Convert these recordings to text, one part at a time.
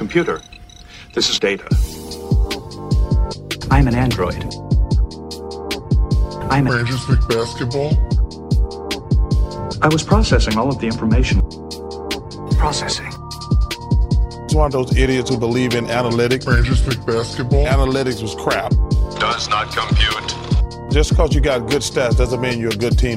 computer. This is data. I'm an android. I'm Rangers McBasketball. I was processing all of the information. processing. He's one of those idiots who believe in analytics. Rangers McBasketball. Analytics was crap. Does not compute. Just because you got good stats doesn't mean you're a good team.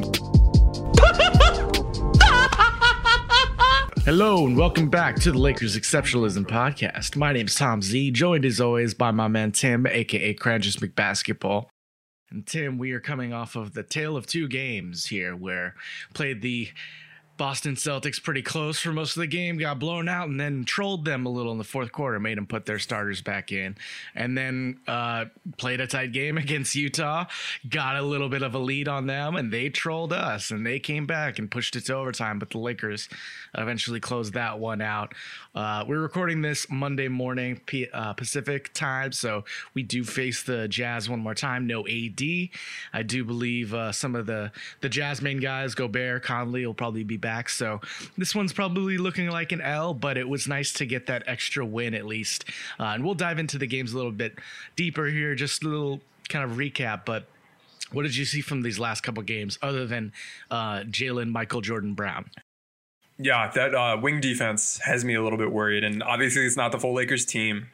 Hello and welcome back to the Lakers Exceptionalism Podcast. My name's Tom Z, joined as always by my man Tim, aka Cranges McBasketball. And Tim, we are coming off of the tale of two games here, where played the Boston Celtics pretty close for most of the game, got blown out, and then trolled them a little in the fourth quarter, made them put their starters back in, and then played a tight game against Utah, got a little bit of a lead on them, and they trolled us, and they came back and pushed it to overtime, but the Lakers eventually closed that one out. We're recording this Monday morning Pacific time, so we do face the Jazz one more time. No AD. I do believe some of the Jazz main guys, Gobert, Conley, will probably be back, so this one's probably looking like an L, but it was nice to get that extra win at least. And we'll dive into the games a little bit deeper here, just a little kind of recap, but what did you see from these last couple games other than Jalen, Michael Jordan Brown? Yeah, that wing defense has me a little bit worried, and obviously it's not the full Lakers team.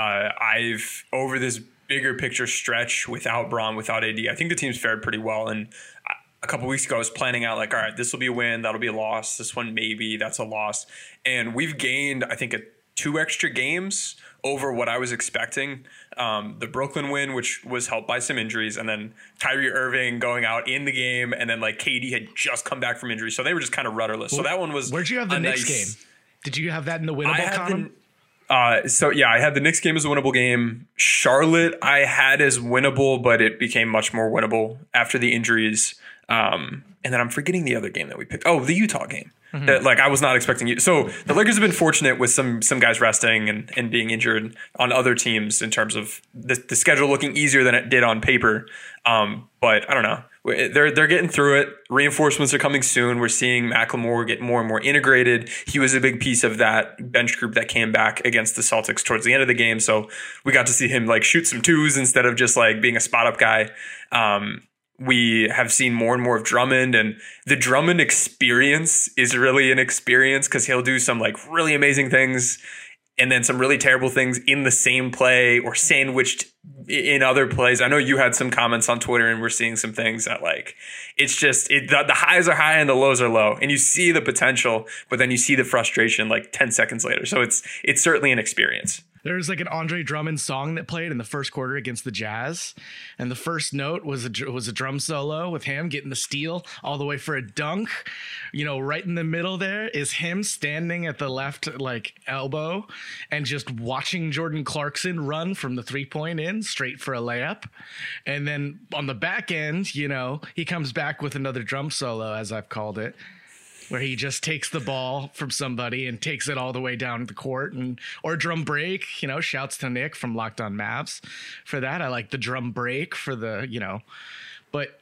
I've, over this bigger picture stretch without Braun, without AD, I think the team's fared pretty well, and a couple weeks ago I was planning out like, all right, this will be a win, that'll be a loss, this one maybe, that's a loss, and we've gained, I think, 2 extra games over what I was expecting. The Brooklyn win, which was helped by some injuries, and then Kyrie Irving going out in the game, and then like KD had just come back from injury, so they were just kind of rudderless. So that one was. Where'd you have the Knicks game? Did you have that in the winnable column? I had the Knicks game as a winnable game. Charlotte I had as winnable, but it became much more winnable after the injuries. And then I'm forgetting the other game that we picked. Oh, the Utah game. Mm-hmm. That, like, I was not expecting you. So the Lakers have been fortunate with some guys resting and being injured on other teams in terms of the schedule looking easier than it did on paper. But I don't know. They're getting through it. Reinforcements are coming soon. We're seeing Macklemore get more and more integrated. He was a big piece of that bench group that came back against the Celtics towards the end of the game. So we got to see him like shoot some twos instead of just like being a spot up guy. We have seen more and more of Drummond, and the Drummond experience is really an experience because he'll do some like really amazing things and then some really terrible things in the same play or sandwiched in other plays. I know you had some comments on Twitter, and we're seeing some things that like, it's just, the highs are high and the lows are low, and you see the potential, but then you see the frustration like 10 seconds later. So it's certainly an experience. There's like an Andre Drummond song that played in the first quarter against the Jazz, and the first note was a drum solo with him getting the steal all the way for a dunk. You know, right in the middle there is him standing at the left like elbow and just watching Jordan Clarkson run from the 3-point in straight for a layup. And then on the back end, you know, he comes back with another drum solo, as I've called it, where he just takes the ball from somebody and takes it all the way down the court, or drum break, you know, shouts to Nick from Locked On Mavs for that. I like the drum break for the, you know, but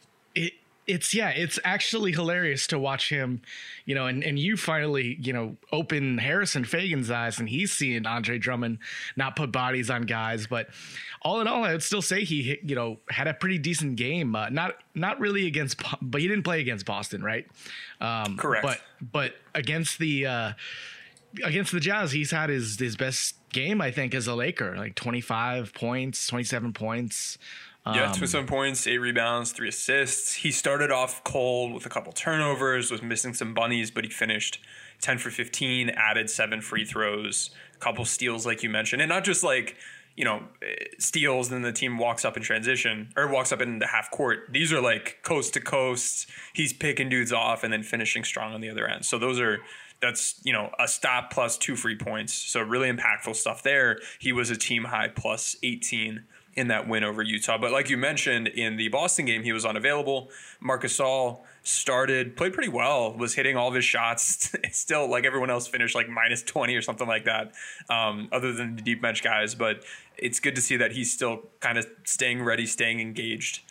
it's actually hilarious to watch him, you know, and you finally, you know, open Harrison Fagan's eyes, and he's seeing Andre Drummond not put bodies on guys. But all in all, I would still say he, you know, had a pretty decent game. Not really but he didn't play against Boston, right? Correct. But against the Jazz, he's had his best game, I think, as a Laker, like 25 points, 27 points. 27 points, 8 rebounds, 3 assists. He started off cold with a couple turnovers, was missing some bunnies, but he finished 10 for 15, added 7 free throws, a couple steals like you mentioned. And not just like, you know, steals, then the team walks up in transition or walks up in the half court. These are like coast to coast. He's picking dudes off and then finishing strong on the other end. So that's, you know, a stop plus 2 free points. So really impactful stuff there. He was a team high plus 18 in that win over Utah. But like you mentioned, in the Boston game, he was unavailable. Marc Gasol played pretty well, was hitting all of his shots. Still, like everyone else, finished like minus 20 or something like that, other than the deep bench guys. But it's good to see that he's still kind of staying ready, staying engaged.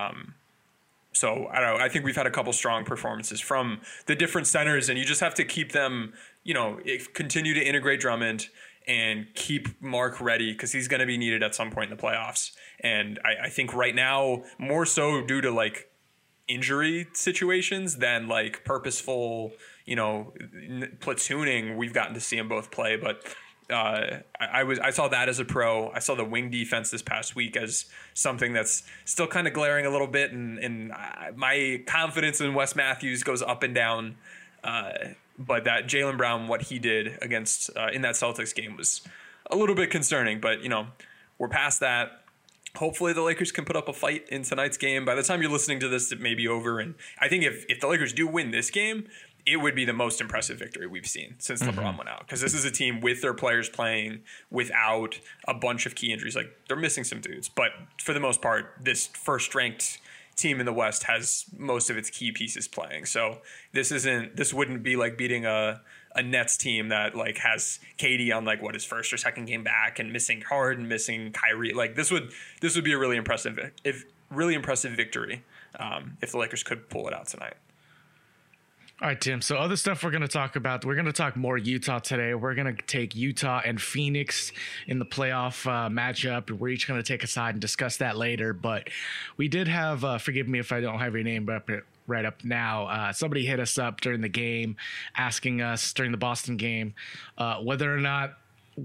So I don't know. I think we've had a couple strong performances from the different centers, and you just have to keep them, you know, continue to integrate Drummond and keep Mark ready because he's going to be needed at some point in the playoffs. And I think right now, more so due to like injury situations than like purposeful, platooning, we've gotten to see them both play. But I saw that as a pro. I saw the wing defense this past week as something that's still kind of glaring a little bit, and my confidence in Wes Matthews goes up and down. But that Jaylen Brown, what he did against in that Celtics game was a little bit concerning. But we're past that. Hopefully the Lakers can put up a fight in tonight's game. By the time you're listening to this, it may be over. And I think if the Lakers do win this game, it would be the most impressive victory we've seen since LeBron went out. Because this is a team with their players playing without a bunch of key injuries. Like, they're missing some dudes. But for the most part, this first-ranked team in the West has most of its key pieces playing. So this wouldn't be like beating a Nets team that like has KD on like his first or second game back and missing Harden, missing Kyrie. Like this would be a really impressive victory if the Lakers could pull it out tonight. All right, Tim. So other stuff we're going to talk about. We're going to talk more Utah today. We're going to take Utah and Phoenix in the playoff matchup. We're each going to take a side and discuss that later. But we did have, forgive me if I don't have your name right up now. Somebody hit us up during the game asking us during the Boston game whether or not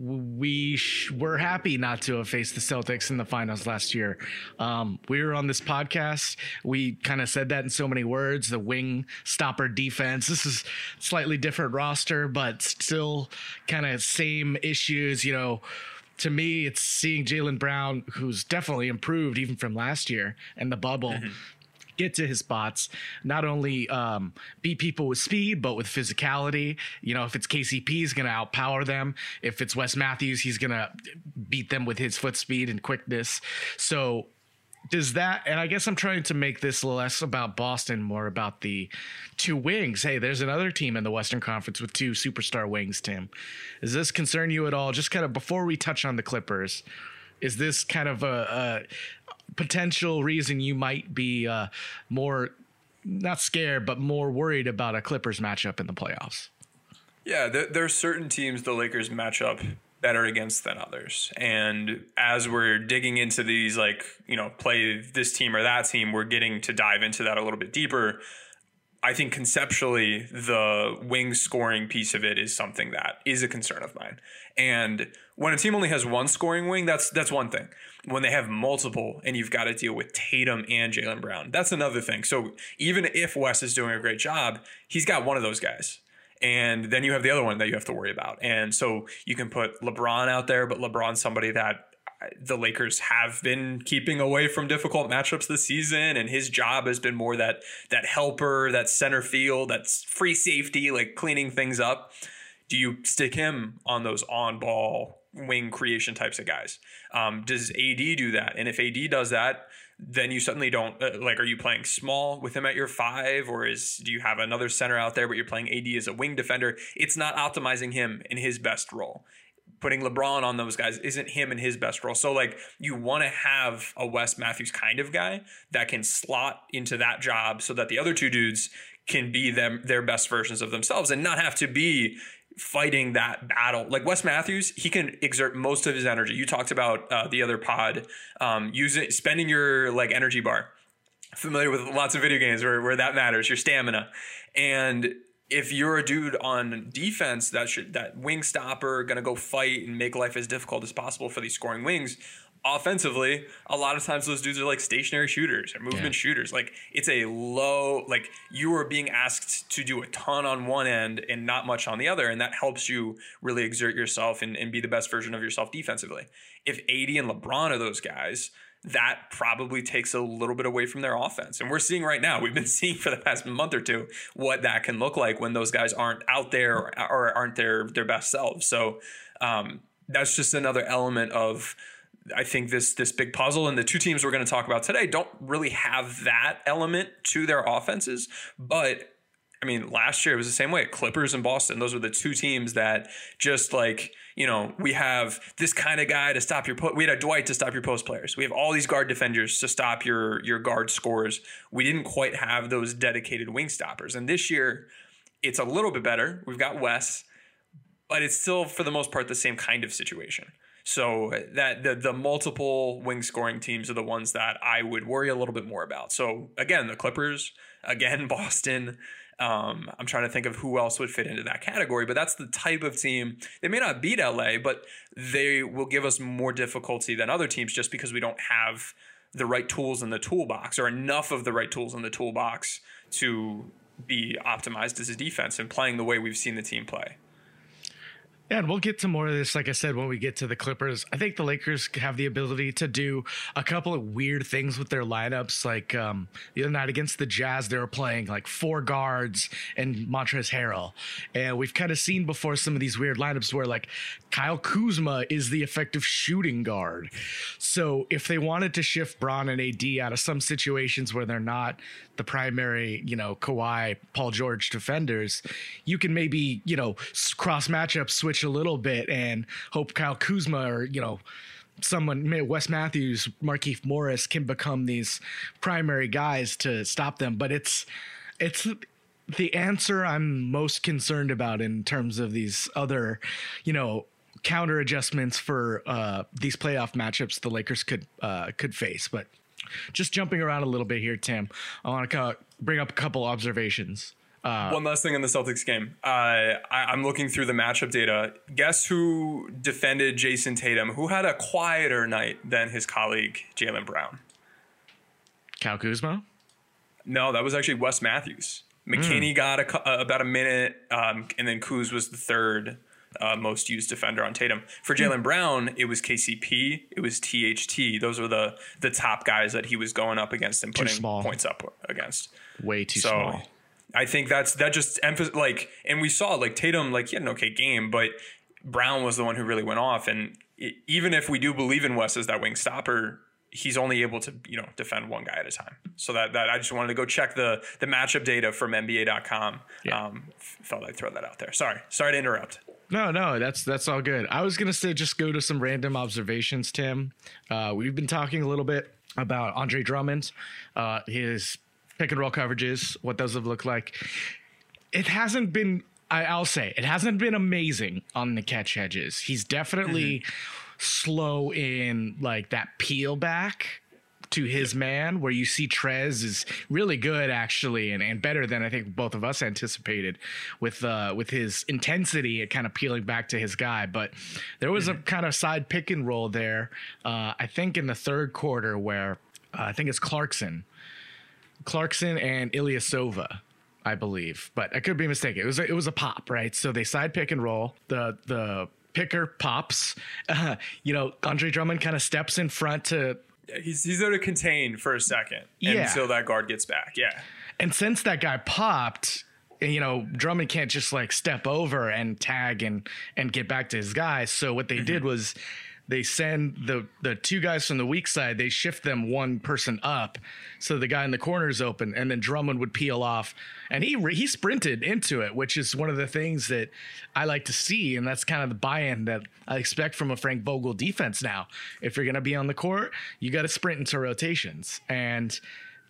we were happy not to have faced the Celtics in the finals last year. We were on this podcast. We kind of said that in so many words. The wing stopper defense. This is slightly different roster, but still kind of same issues. To me, it's seeing Jaylen Brown, who's definitely improved even from last year and the bubble. Get to his spots, not only beat people with speed, but with physicality. If it's KCP, he's going to outpower them. If it's Wes Matthews, he's going to beat them with his foot speed and quickness. So does that, and I guess I'm trying to make this less about Boston, more about the two wings. Hey, there's another team in the Western Conference with two superstar wings, Tim. Does this concern you at all? Just kind of before we touch on the Clippers, is this kind of a potential reason you might be more, not scared, but more worried about a Clippers matchup in the playoffs? Yeah, there are certain teams the Lakers match up better against than others. And as we're digging into these, play this team or that team, we're getting to dive into that a little bit deeper. I think conceptually, the wing scoring piece of it is something that is a concern of mine. And when a team only has one scoring wing, that's one thing. When they have multiple and you've got to deal with Tatum and Jaylen Brown, that's another thing. So even if Wes is doing a great job, he's got one of those guys. And then you have the other one that you have to worry about. And so you can put LeBron out there, but LeBron's somebody that the Lakers have been keeping away from difficult matchups this season, and his job has been more that helper, that center field, that's free safety, like cleaning things up. Do you stick him on those on-ball wing creation types of guys? Does AD do that? And if AD does that, then you suddenly don't are you playing small with him at your 5, or do you have another center out there, but you're playing AD as a wing defender? It's not optimizing him in his best role. Putting LeBron on those guys isn't him in his best role. So you want to have a Wes Matthews kind of guy that can slot into that job so that the other two dudes can be their best versions of themselves and not have to be fighting that battle. Like Wes Matthews, he can exert most of his energy. You talked about the other pod, spending your energy bar. Familiar with lots of video games where that matters, your stamina. And if you're a dude on defense that wing stopper, going to go fight and make life as difficult as possible for these scoring wings, offensively, a lot of times those dudes are stationary shooters or movement shooters. It's a low, you are being asked to do a ton on one end and not much on the other. And that helps you really exert yourself and be the best version of yourself defensively. If AD and LeBron are those guys, that probably takes a little bit away from their offense. And we're seeing right now, we've been seeing for the past month or two, what that can look like when those guys aren't out there or aren't their best selves. So that's just another element of, I think, this big puzzle. And the two teams we're going to talk about today don't really have that element to their offenses. But last year it was the same way. Clippers and Boston, those were the two teams that just we have this kind of guy to stop your we had a Dwight to stop your post players. We have all these guard defenders to stop your guard scores. We didn't quite have those dedicated wing stoppers. And this year it's a little bit better. We've got Wes, but it's still for the most part the same kind of situation. So that the multiple wing scoring teams are the ones that I would worry a little bit more about. So again, the Clippers, again, Boston. I'm trying to think of who else would fit into that category, but that's the type of team. They may not beat LA, but they will give us more difficulty than other teams just because we don't have the right tools in the toolbox or enough of the right tools in the toolbox to be optimized as a defense and playing the way we've seen the team play. Yeah, and we'll get to more of this, like I said, when we get to the Clippers. I think the Lakers have the ability to do a couple of weird things with their lineups. Like the other night against the Jazz, they were playing like 4 guards and Montrezl Harrell. And we've kind of seen before some of these weird lineups where like Kyle Kuzma is the effective shooting guard. So if they wanted to shift Bron and AD out of some situations where they're not the primary, Kawhi, Paul George defenders, you can maybe, cross matchup, switch a little bit and hope Kyle Kuzma or, someone, Wes Matthews, Markieff Morris can become these primary guys to stop them. But it's the answer I'm most concerned about in terms of these other, counter adjustments for these playoff matchups the Lakers could face. But just jumping around a little bit here, Tim, I want to bring up a couple observations. One last thing in the Celtics game. I'm looking through the matchup data. Guess who defended Jason Tatum, who had a quieter night than his colleague Jaylen Brown? Kyle Kuzma? No, that was actually Wes Matthews. McKinney got about a minute, and then Kuz was the third most used defender on Tatum. For Jaylen Brown, it was KCP, it was THT. Those were the top guys that he was going up against and putting points up against. Way too small. I think that just and we saw Tatum, he had an okay game, but Brown was the one who really went off. And even if we do believe in Wes as that wing stopper, he's only able to, defend one guy at a time. So that I just wanted to go check the matchup data from NBA.com. Yeah. Felt I'd throw that out there. Sorry to interrupt. No, that's all good. I was going to say just go to some random observations, Tim. We've been talking a little bit about Andre Drummond, his pick and roll coverages, what those have looked like. It hasn't been, I'll say, it hasn't been amazing on the catch edges. He's definitely slow in that peel back to his man, where you see Trez is really good actually, and better than I think both of us anticipated with his intensity at kind of peeling back to his guy. But there was a kind of side pick and roll there, I think in the third quarter, where I think it's Clarkson and Ilyasova, I believe, but I could be mistaken. It was a pop, right? So they side pick and roll. The picker pops. Andre Drummond kind of steps in front to. He's there to contain for a second until that guard gets back. Yeah, and since that guy popped, Drummond can't just step over and tag and get back to his guys. So what they did was, they send the two guys from the weak side, they shift them one person up so the guy in the corner is open, and then Drummond would peel off. And he sprinted into it, which is one of the things that I like to see, and that's kind of the buy-in that I expect from a Frank Vogel defense now. If you're going to be on the court, you got to sprint into rotations. And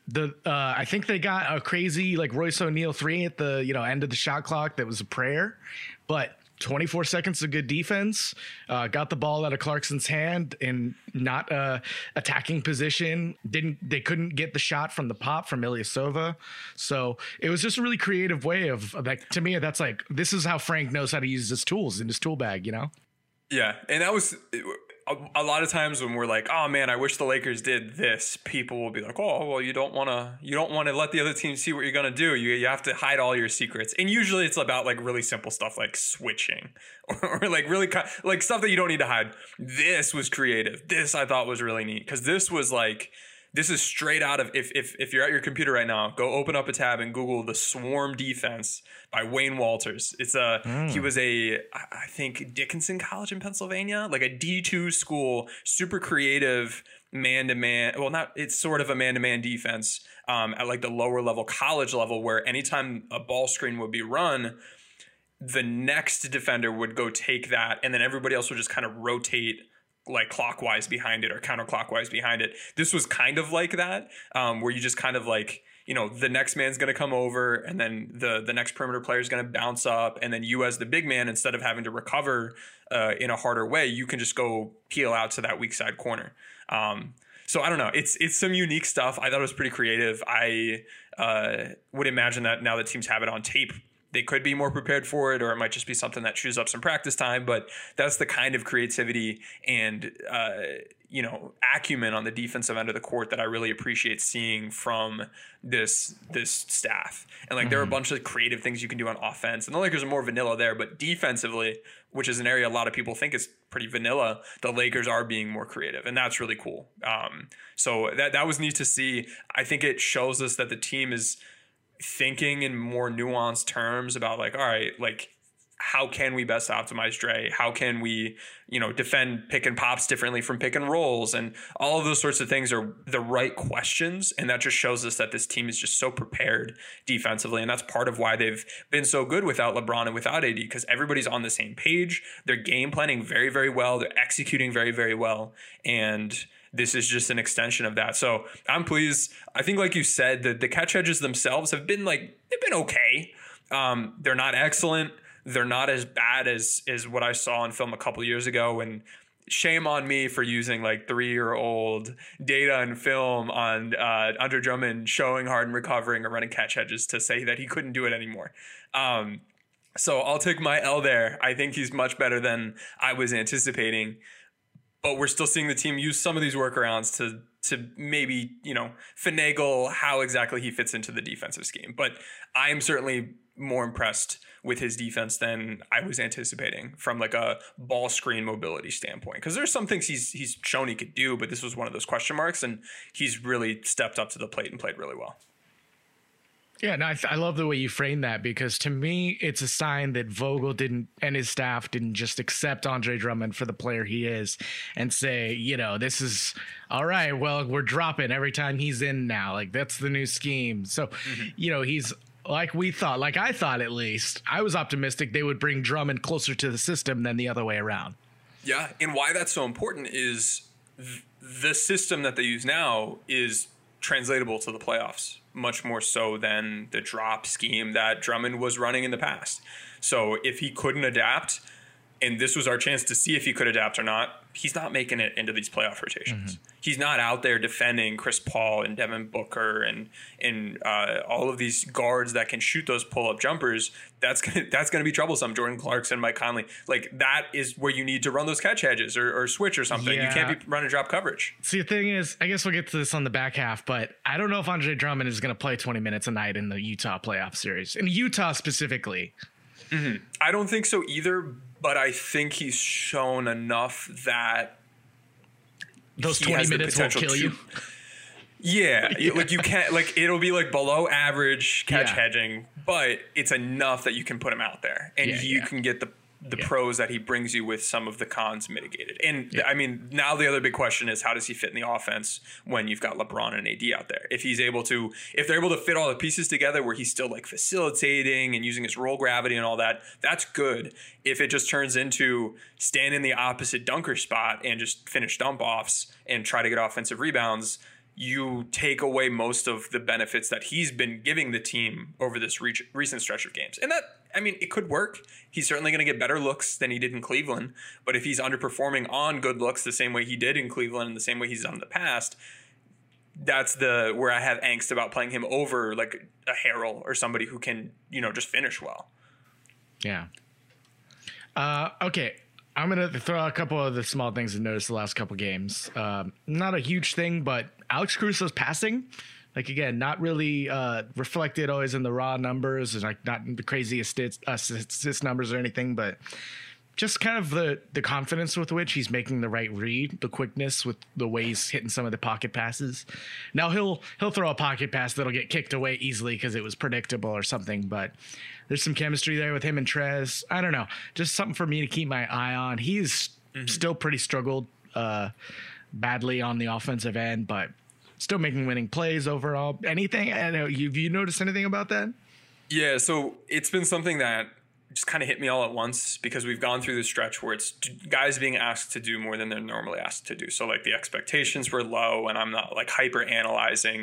I think they got a crazy Royce O'Neal 3 at the end of the shot clock that was a prayer, but 24 seconds of good defense, got the ball out of Clarkson's hand in not attacking position. They couldn't get the shot from the pop from Ilyasova. So it was just a really creative way of to me, that's this is how Frank knows how to use his tools in his tool bag, Yeah. And that was a lot of times when we're like, oh man, I wish the Lakers did this, people will be like, oh, well, you don't want to let the other team see what you're going to do. You have to hide all your secrets. And usually it's about really simple stuff like switching or really stuff that you don't need to hide. This was creative. This I thought was really neat, because this was this is straight out of, if you're at your computer right now, go open up a tab and Google The Swarm Defense by Wayne Walters. It's he was I think Dickinson College in Pennsylvania, a D2 school, super creative man-to-man. Well, it's sort of a man-to-man defense at the lower level college level, where anytime a ball screen would be run, the next defender would go take that, and then everybody else would just kind of rotate clockwise behind it or counterclockwise behind it. This was kind of like that, where you just kind of the next man's going to come over, and then the next perimeter player is going to bounce up, and then you as the big man, instead of having to recover in a harder way, you can just go peel out to that weak side corner. So I don't know. It's some unique stuff. I thought it was pretty creative. I would imagine that now that teams have it on tape, they could be more prepared for it, or it might just be something that chews up some practice time. But that's the kind of creativity and acumen on the defensive end of the court that I really appreciate seeing from this staff. And there are a bunch of creative things you can do on offense, and the Lakers are more vanilla there. But defensively, which is an area a lot of people think is pretty vanilla, the Lakers are being more creative, and that's really cool. So that was neat to see. I think it shows us that the team is thinking in more nuanced terms about all right, how can we best optimize Dre? How can we, defend pick and pops differently from pick and rolls? And all of those sorts of things are the right questions. And that just shows us that this team is just so prepared defensively. And that's part of why they've been so good without LeBron and without AD, because everybody's on the same page. They're game planning very, very well. They're executing very, very well. And this is just an extension of that. So I'm pleased. I think, like you said, the catch edges themselves have been they've been okay. They're not excellent. They're not as bad as what I saw on film a couple years ago. And shame on me for using 3-year-old data and film on Andre Drummond showing Harden recovering or running catch edges to say that he couldn't do it anymore. So I'll take my L there. I think he's much better than I was anticipating. But we're still seeing the team use some of these workarounds to maybe, finagle how exactly he fits into the defensive scheme. But I am certainly more impressed with his defense than I was anticipating from a ball screen mobility standpoint. Because there's some things he's shown he could do, but this was one of those question marks, and he's really stepped up to the plate and played really well. Yeah, no, I love the way you frame that, because to me, it's a sign that Vogel and his staff didn't just accept Andre Drummond for the player he is and say, this is all right. Well, we're dropping every time he's in now. That's the new scheme. So, he's like I thought, at least. I was optimistic they would bring Drummond closer to the system than the other way around. Yeah, and why that's so important is the system that they use now is translatable to the playoffs, much more so than the drop scheme that Drummond was running in the past. So if he couldn't adapt, and this was our chance to see if he could adapt or not, he's not making it into these playoff rotations. He's not out there defending Chris Paul and Devin Booker and all of these guards that can shoot those pull-up jumpers. That's gonna be troublesome. Jordan Clarkson, Mike Conley, that is where you need to run those catch hedges or switch or something. Yeah. You can't be running drop coverage. See, the thing is, I guess we'll get to this on the back half, but I don't know if Andre Drummond is going to play 20 minutes a night in the Utah playoff series, in Utah specifically. I don't think so either, but I think he's shown enough that those 20 minutes will kill you. Yeah, you can't it'll be below average catch hedging, but it's enough that you can put him out there, and you can get the pros that he brings you with some of the cons mitigated. And I mean, now the other big question is, how does he fit in the offense when you've got LeBron and AD out there? If they're able to fit all the pieces together where he's still facilitating and using his roll gravity and all that, that's good. If it just turns into stand in the opposite dunker spot and just finish dump offs and try to get offensive rebounds, you take away most of the benefits that he's been giving the team over this recent stretch of games. And that, I mean, it could work. He's certainly going to get better looks than he did in Cleveland. But if he's underperforming on good looks the same way he did in Cleveland and the same way he's done in the past, that's where I have angst about playing him over a Harrell or somebody who can, just finish well. Yeah. Okay. I'm going to throw out a couple of the small things I noticed the last couple games. Not a huge thing, but Alex Caruso's passing, again, not really reflected always in the raw numbers, and not the crazy assist numbers or anything, but just kind of the confidence with which he's making the right read, the quickness with the way he's hitting some of the pocket passes. Now he'll throw a pocket pass that'll get kicked away easily because it was predictable or something, but there's some chemistry there with him and Trez. I don't know, just something for me to keep my eye on. He's still pretty struggled badly on the offensive end, but still making winning plays overall. Anything? I don't know, have you noticed anything about that? Yeah, so it's been something that just kind of hit me all at once because we've gone through this stretch where it's guys being asked to do more than they're normally asked to do. So the expectations were low, and I'm not hyper analyzing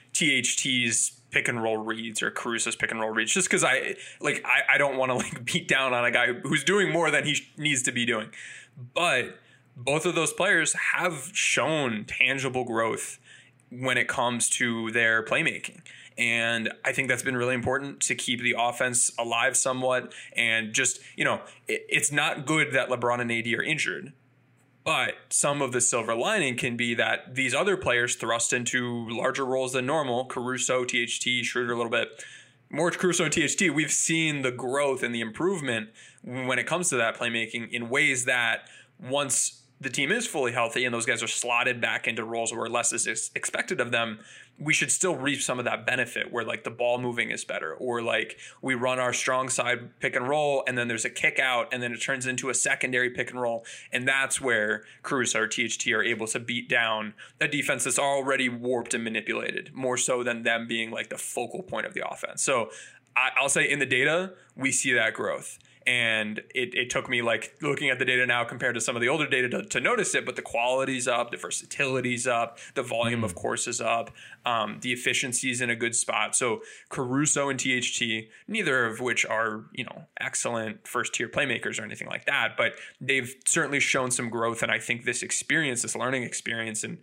THT's pick and roll reads or Caruso's pick and roll reads, just because I don't want to beat down on a guy who's doing more than he needs to be doing. But both of those players have shown tangible growth when it comes to their playmaking. And I think that's been really important to keep the offense alive somewhat. And just, it's not good that LeBron and AD are injured. But some of the silver lining can be that these other players thrust into larger roles than normal. Caruso, THT, Schroeder a little bit. More Caruso and THT, we've seen the growth and the improvement when it comes to that playmaking in ways that once the team is fully healthy and those guys are slotted back into roles where less is expected of them, we should still reap some of that benefit where the ball moving is better, or we run our strong side pick and roll and then there's a kick out and then it turns into a secondary pick and roll. And that's where Caruso or THT are able to beat down a defense that's already warped and manipulated, more so than them being the focal point of the offense. So I'll say in the data, we see that growth. And it took me looking at the data now compared to some of the older data to notice it, but the quality's up, the versatility's up, the volume of course is up, the efficiency's in a good spot. So Caruso and THT, neither of which are, excellent first tier playmakers or anything like that, but they've certainly shown some growth. And I think this experience, this learning experience, and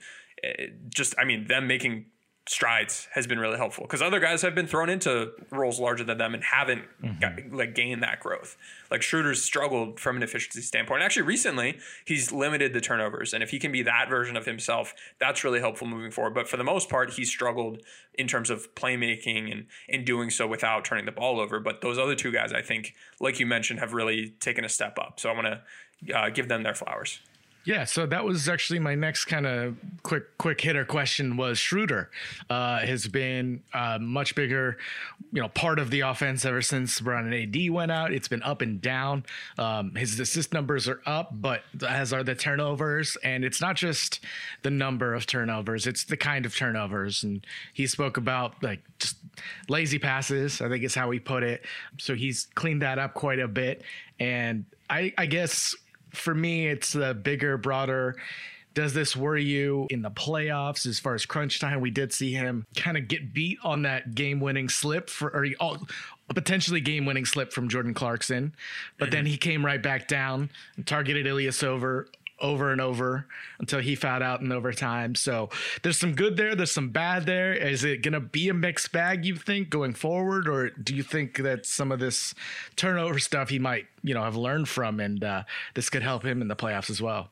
them making strides has been really helpful, because other guys have been thrown into roles larger than them and haven't gained that growth. Schroeder's struggled from an efficiency standpoint. Actually, recently he's limited the turnovers, and if he can be that version of himself, that's really helpful moving forward. But for the most part, he's struggled in terms of playmaking and doing so without turning the ball over. But those other two guys, I think, like you mentioned, have really taken a step up. So I want to give them their flowers. Yeah, so that was actually my next kind of quick hitter question. Was Schroeder has been a much bigger, part of the offense ever since Brown and AD went out. It's been up and down. His assist numbers are up, but as are the turnovers. And it's not just the number of turnovers; it's the kind of turnovers. And he spoke about just lazy passes, I think is how he put it. So he's cleaned that up quite a bit. And I guess, for me, it's the bigger, broader. Does this worry you in the playoffs as far as crunch time? We did see him kind of get beat on that game-winning slip a potentially game-winning slip from Jordan Clarkson, but then he came right back down and targeted Ilyasova over and over until he fouled out in overtime. So there's some good there. There's some bad there. Is it going to be a mixed bag, you think, going forward? Or do you think that some of this turnover stuff he might, have learned from, and this could help him in the playoffs as well?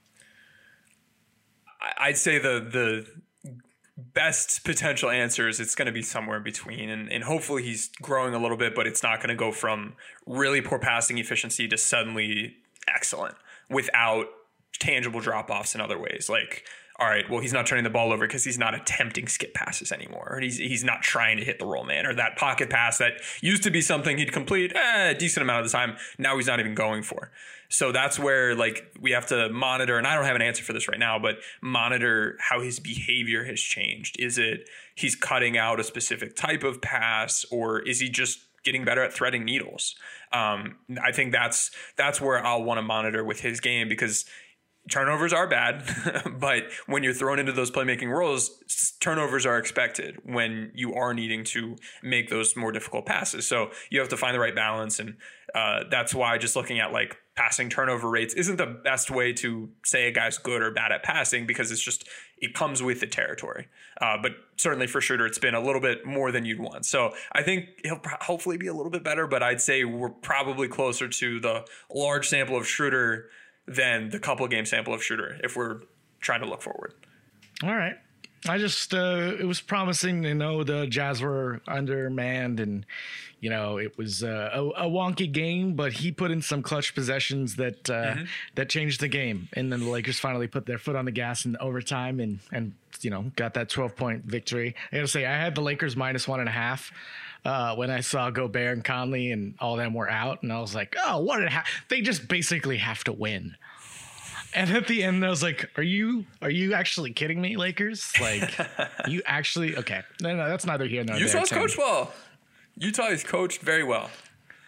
I'd say the best potential answer is it's going to be somewhere in between. And hopefully he's growing a little bit, but it's not going to go from really poor passing efficiency to suddenly excellent without tangible drop-offs in other ways. All right, well, he's not turning the ball over because he's not attempting skip passes anymore, or he's not trying to hit the roll man, or that pocket pass that used to be something he'd complete a decent amount of the time, now he's not even going for. So that's where we have to monitor, and I don't have an answer for this right now, but monitor how his behavior has changed. Is it he's cutting out a specific type of pass, or is he just getting better at threading needles? I think that's where I'll want to monitor with his game, because turnovers are bad, but when you're thrown into those playmaking roles, turnovers are expected when you are needing to make those more difficult passes. So you have to find the right balance. And that's why just looking at passing turnover rates isn't the best way to say a guy's good or bad at passing, because it comes with the territory. But certainly for Schroeder, it's been a little bit more than you'd want. So I think he'll hopefully be a little bit better, but I'd say we're probably closer to the large sample of Schroeder than the couple game sample of Schroeder if we're trying to look forward. All right. I just, it was promising to know the Jazz were undermanned, and, it was a wonky game, but he put in some clutch possessions that changed the game. And then the Lakers finally put their foot on the gas in overtime and got that 12-point victory. I gotta say, I had the Lakers -1.5. When I saw Gobert and Conley and all them were out, and I was like, oh, they just basically have to win. And at the end, I was like, are you actually kidding me, Lakers? You actually, okay. No, that's neither here nor there. Utah's coached well. Utah is coached very well.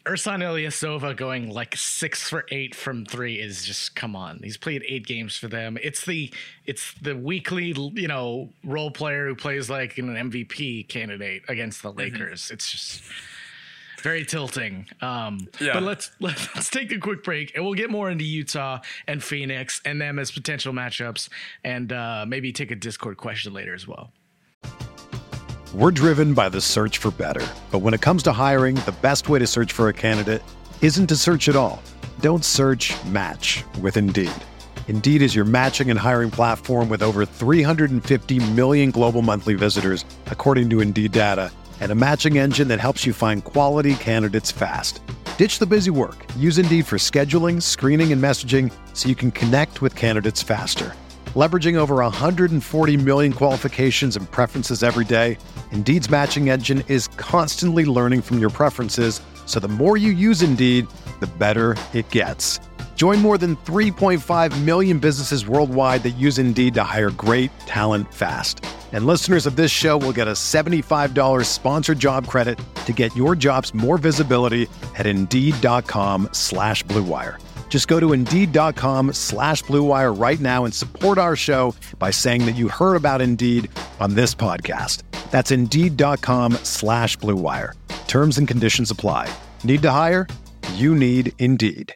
Ersan Ilyasova going like 6 for 8 from 3 is just, come on. He's played 8 games for them. It's the weekly, role player who plays like an MVP candidate against the Lakers. It's just very tilting. But let's take a quick break and we'll get more into Utah and Phoenix and them as potential matchups, and maybe take a Discord question later as well. We're driven by the search for better. But when it comes to hiring, the best way to search for a candidate isn't to search at all. Don't search, match with Indeed. Indeed is your matching and hiring platform with over 350 million global monthly visitors, according to Indeed data, and a matching engine that helps you find quality candidates fast. Ditch the busy work. Use Indeed for scheduling, screening, and messaging so you can connect with candidates faster. Leveraging over 140 million qualifications and preferences every day, Indeed's matching engine is constantly learning from your preferences, so the more you use Indeed, the better it gets. Join more than 3.5 million businesses worldwide that use Indeed to hire great talent fast. And listeners of this show will get a $75 sponsored job credit to get your jobs more visibility at Indeed.com/Blue Wire. Just go to Indeed.com/Blue Wire right now and support our show by saying that you heard about Indeed on this podcast. That's Indeed.com/Blue Wire. Terms and conditions apply. Need to hire? You need Indeed.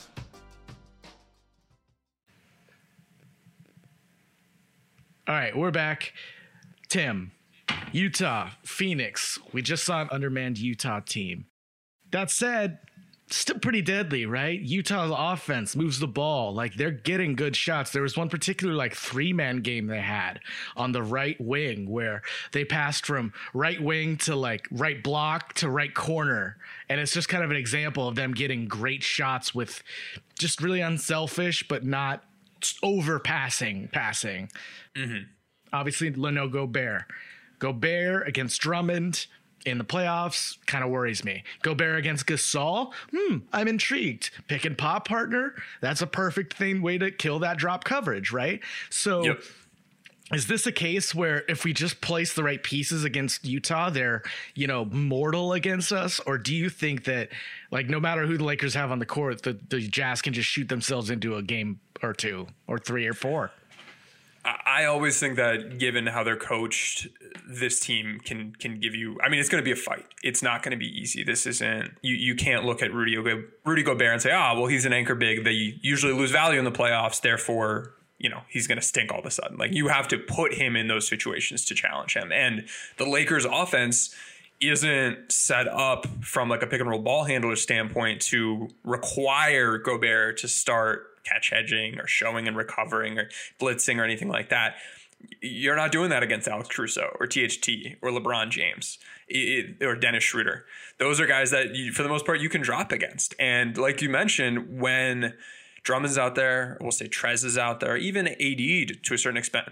All right, we're back. Tim, Utah, Phoenix. We just saw an undermanned Utah team. That said, still pretty deadly, right? Utah's offense moves the ball. Like, they're getting good shots. There was one particular, like, 3-man game they had on the right wing where they passed from right wing to, like, right block to right corner. And it's just kind of an example of them getting great shots with just really unselfish, but not overpassing passing. Obviously, Leno Gobert against Drummond in the playoffs kind of worries me. Gobert against Gasol, I'm intrigued. Pick and pop partner, that's a perfect way to kill that drop coverage, right? So is this a case where if we just place the right pieces against Utah, they're, mortal against us? Or do you think that, like, no matter who the Lakers have on the court, the Jazz can just shoot themselves into a game or 2 or 3 or 4? I always think that given how they're coached, this team can give you, I mean, it's going to be a fight. It's not going to be easy. This isn't, you can't look at Rudy Gobert and say, well, he's an anchor big. They usually lose value in the playoffs. Therefore, he's going to stink all of a sudden. Like, you have to put him in those situations to challenge him. And the Lakers offense isn't set up from like a pick and roll ball handler standpoint to require Gobert to start catch hedging or showing and recovering or blitzing or anything like that. You're not doing that against Alex Caruso or THT or LeBron James or Dennis Schroeder. Those are guys that for the most part you can drop against. And like you mentioned, when Drummond's out there, we'll say Trez is out there, even AD to a certain extent,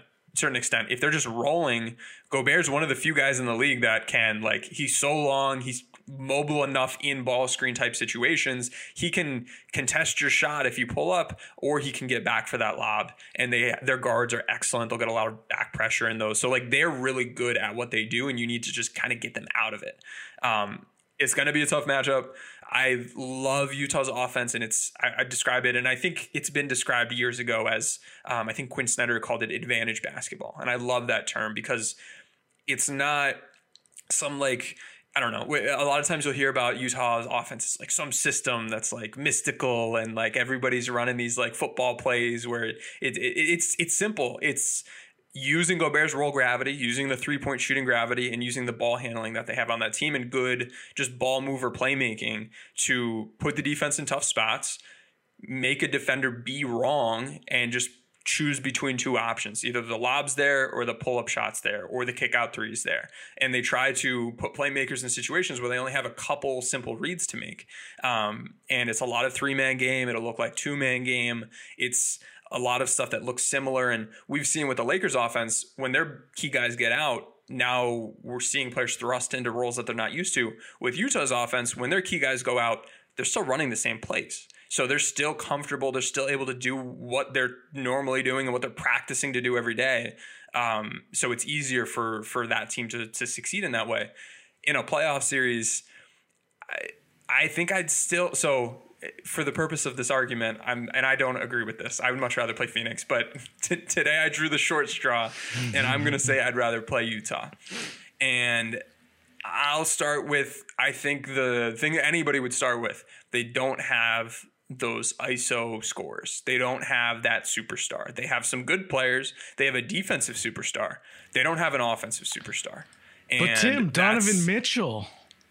if they're just rolling, Gobert's one of the few guys in the league that can, like, he's so long, he's mobile enough in ball screen type situations, he can contest your shot if you pull up, or he can get back for that lob. And their guards are excellent. They'll get a lot of back pressure in those. So like, they're really good at what they do, and you need to just kind of get them out of it. It's going to be a tough matchup. I love Utah's offense, and I describe it, and I think it's been described years ago as, I think Quinn Snyder called it advantage basketball. And I love that term because it's not some, like, I don't know. A lot of times you'll hear about Utah's offense as like some system that's like mystical, and like everybody's running these like football plays where it's simple. It's using Gobert's roll gravity, using the 3-point shooting gravity, and using the ball handling that they have on that team, and good just ball mover playmaking to put the defense in tough spots, make a defender be wrong, and just choose between two options, either the lobs there or the pull-up shots there or the kick-out threes there. And they try to put playmakers in situations where they only have a couple simple reads to make. And it's a lot of 3-man game. It'll look like 2-man game. It's a lot of stuff that looks similar. And we've seen with the Lakers offense, when their key guys get out, now we're seeing players thrust into roles that they're not used to. With Utah's offense, when their key guys go out, they're still running the same plays. So they're still comfortable. They're still able to do what they're normally doing and what they're practicing to do every day. So it's easier for that team to succeed in that way. In a playoff series, I think I'd still, so for the purpose of this argument, and I don't agree with this. I would much rather play Phoenix, but today I drew the short straw, and I'm going to say I'd rather play Utah. And I'll start with, I think the thing that anybody would start with, they don't have those ISO scores. They don't have that superstar. They have some good players. They have a defensive superstar. They don't have an offensive superstar. And but Tim, Donovan Mitchell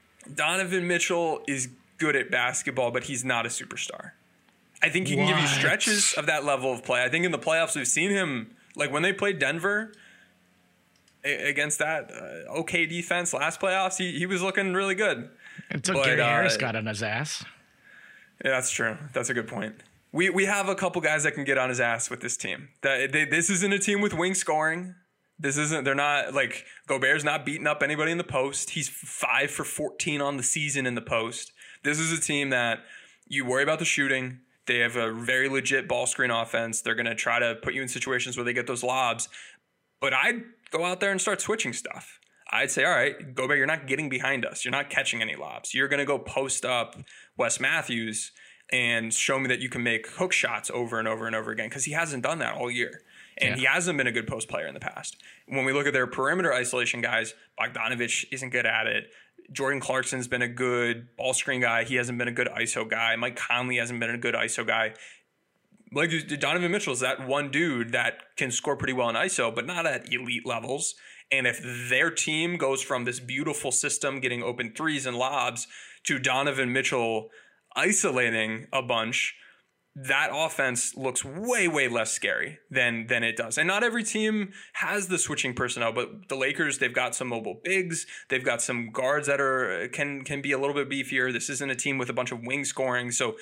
is good at basketball, but he's not a superstar. I think he can give you stretches of that level of play. I think in the playoffs we've seen him, like when they played Denver against that okay defense last playoffs, he was looking really good. Until Gary Harris got on his ass. Yeah, that's true. That's a good point. We have a couple guys that can get on his ass with this team. This isn't a team with wing scoring. They're not like Gobert's not beating up anybody in the post. He's 5 for 14 on the season in the post. This is a team that you worry about the shooting. They have a very legit ball screen offense. They're going to try to put you in situations where they get those lobs. But I'd go out there and start switching stuff. I'd say, all right, Gobert, you're not getting behind us. You're not catching any lobs. You're going to go post up Wes Matthews and show me that you can make hook shots over and over and over again, because he hasn't done that all year. And he hasn't been a good post player in the past. When we look at their perimeter isolation guys, Bogdanovich isn't good at it. Jordan Clarkson's been a good ball screen guy. He hasn't been a good ISO guy. Mike Conley hasn't been a good ISO guy. Like Donovan Mitchell's that one dude that can score pretty well in ISO, but not at elite levels. And if their team goes from this beautiful system, getting open threes and lobs, to Donovan Mitchell isolating a bunch, that offense looks way, way less scary than it does. And not every team has the switching personnel, but the Lakers, they've got some mobile bigs. They've got some guards that can be a little bit beefier. This isn't a team with a bunch of wing scoring. So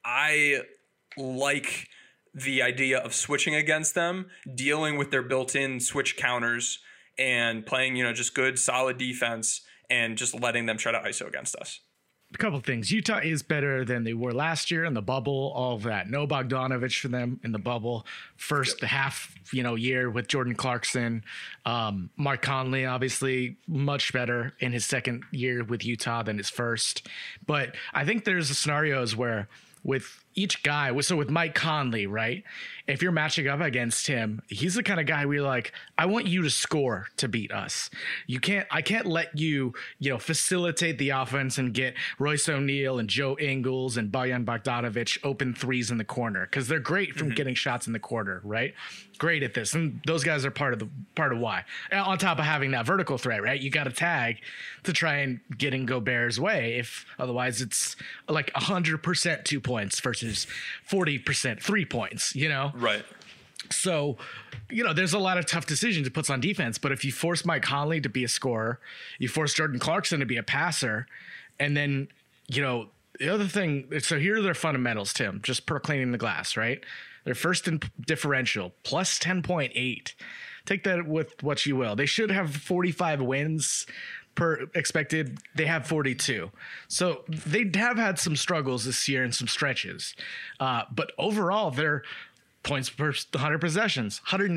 I like the idea of switching against them, dealing with their built-in switch counters, and playing, just good, solid defense, and just letting them try to ISO against us. A couple of things. Utah is better than they were last year in the bubble. All of that. No Bogdanovich for them in the bubble. First half, year with Jordan Clarkson. Mark Conley, obviously, much better in his second year with Utah than his first. But I think there's scenarios where with each guy, so with Mike Conley, right? If you're matching up against him, he's the kind of guy where you're like, I want you to score to beat us. I can't let you, facilitate the offense and get Royce O'Neal and Joe Ingles and Bojan Bogdanovic open threes in the corner, because they're great from getting shots in the corner, right? Great at this, and those guys are part of why. On top of having that vertical threat, right? You got to tag to try and get in Gobert's way. If otherwise, it's like 100% 2 points versus 40% 3 points. Right. So, there's a lot of tough decisions it puts on defense. But if you force Mike Conley to be a scorer, you force Jordan Clarkson to be a passer, and then the other thing. So here are their fundamentals, Tim. Just per cleaning the glass, right? They're first in differential, plus 10.8. Take that with what you will. They should have 45 wins per expected. They have 42. So they have had some struggles this year and some stretches. But overall, their points per 100 possessions,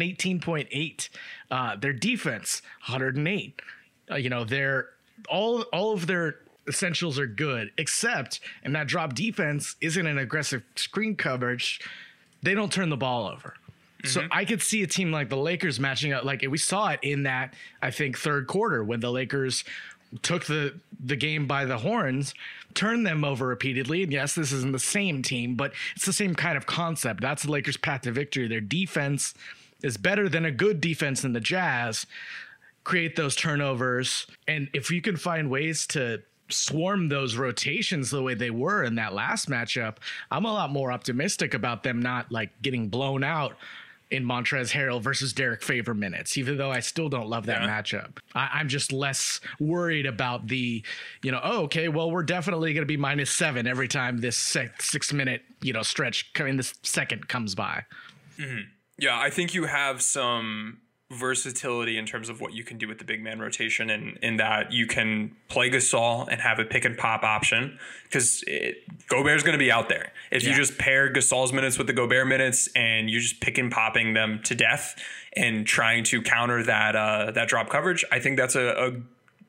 118.8. Their defense, 108. They're all of their essentials are good, except, and that drop defense isn't an aggressive screen coverage. They don't turn the ball over. So I could see a team like the Lakers matching up. Like we saw it in that, I think, third quarter when the Lakers took the game by the horns, turned them over repeatedly. And yes, this isn't the same team, but it's the same kind of concept. That's the Lakers' path to victory. Their defense is better than a good defense in the Jazz. Create those turnovers. And if you can find ways to swarm those rotations the way they were in that last matchup, I'm a lot more optimistic about them not like getting blown out in Montrezl Harrell versus Derek Favor minutes, even though I still don't love that matchup. I'm just less worried about the, okay, well, we're definitely going to be -7 every time this 6 minute, stretch in this second comes by. Mm-hmm. Yeah, I think you have some versatility in terms of what you can do with the big man rotation, and in that you can play Gasol and have a pick and pop option, because Gobert's going to be out there. If you just pair Gasol's minutes with the Gobert minutes and you're just pick and popping them to death and trying to counter that drop coverage, I think that's a